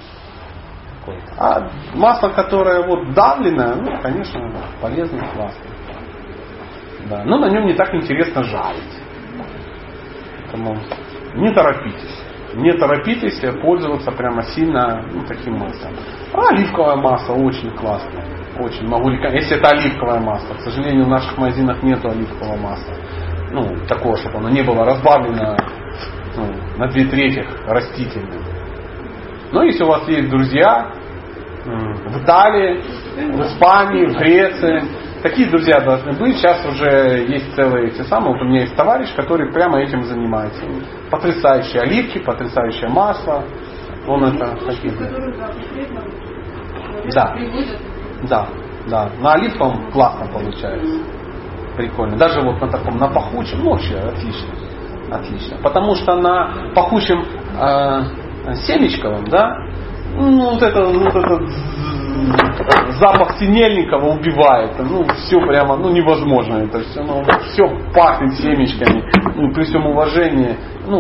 А масло, которое давленное, конечно, полезно и классно. Да. Но на нем не так интересно жарить. Поэтому не торопитесь. Не торопитесь пользоваться прямо сильно таким маслом. А оливковое масло очень классное. Очень могу рекомендовать. Если это оливковое масло. К сожалению, в наших магазинах нет оливкового масла. Такого, чтобы оно не было разбавлено на 2/3 растительным. Но если у вас есть друзья в Италии, в Испании, в Греции, такие друзья должны быть. Сейчас уже есть целые эти самые. У меня есть товарищ, который прямо этим занимается. Потрясающие оливки, потрясающее масло. Он это такие. Да. На оливковом классно получается. Прикольно. Даже на таком, на пахучем, вообще отлично. Отлично. Потому что на пахучем семечковом, этот запах синельникова убивает. Все прямо, невозможно. Это все пахнет семечками. При всем уважении.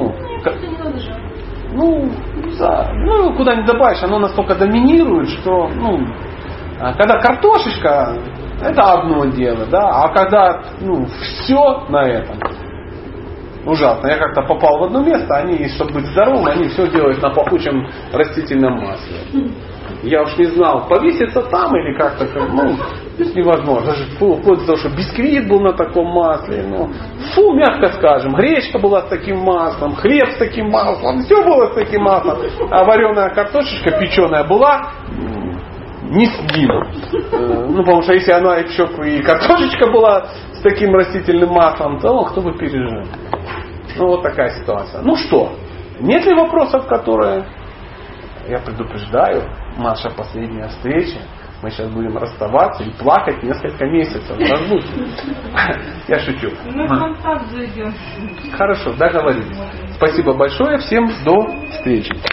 Куда не добавишь, оно настолько доминирует, что, когда картошечка, это одно дело, а когда, все на этом. Ужасно. Я как-то попал в одно место, они, чтобы быть здоровым, они все делают на пахучем растительном масле. я уж не знал, повеситься там или как-то, ну, невозможно. Даже вплоть до того, что бисквит был на таком масле, ну, фу, мягко скажем, гречка была с таким маслом, хлеб с таким маслом, все было с таким маслом, а вареная картошечка печеная была не съедима. Ну, потому что если она еще и картошечка была с таким растительным маслом, то кто бы пережил. Ну, вот такая ситуация. Ну что, нет ли вопросов, которые... Я предупреждаю, наша последняя встреча, мы сейчас будем расставаться и плакать несколько месяцев. Я шучу. Мы в контакт зайдем. Хорошо, договорились. Спасибо большое, всем до встречи.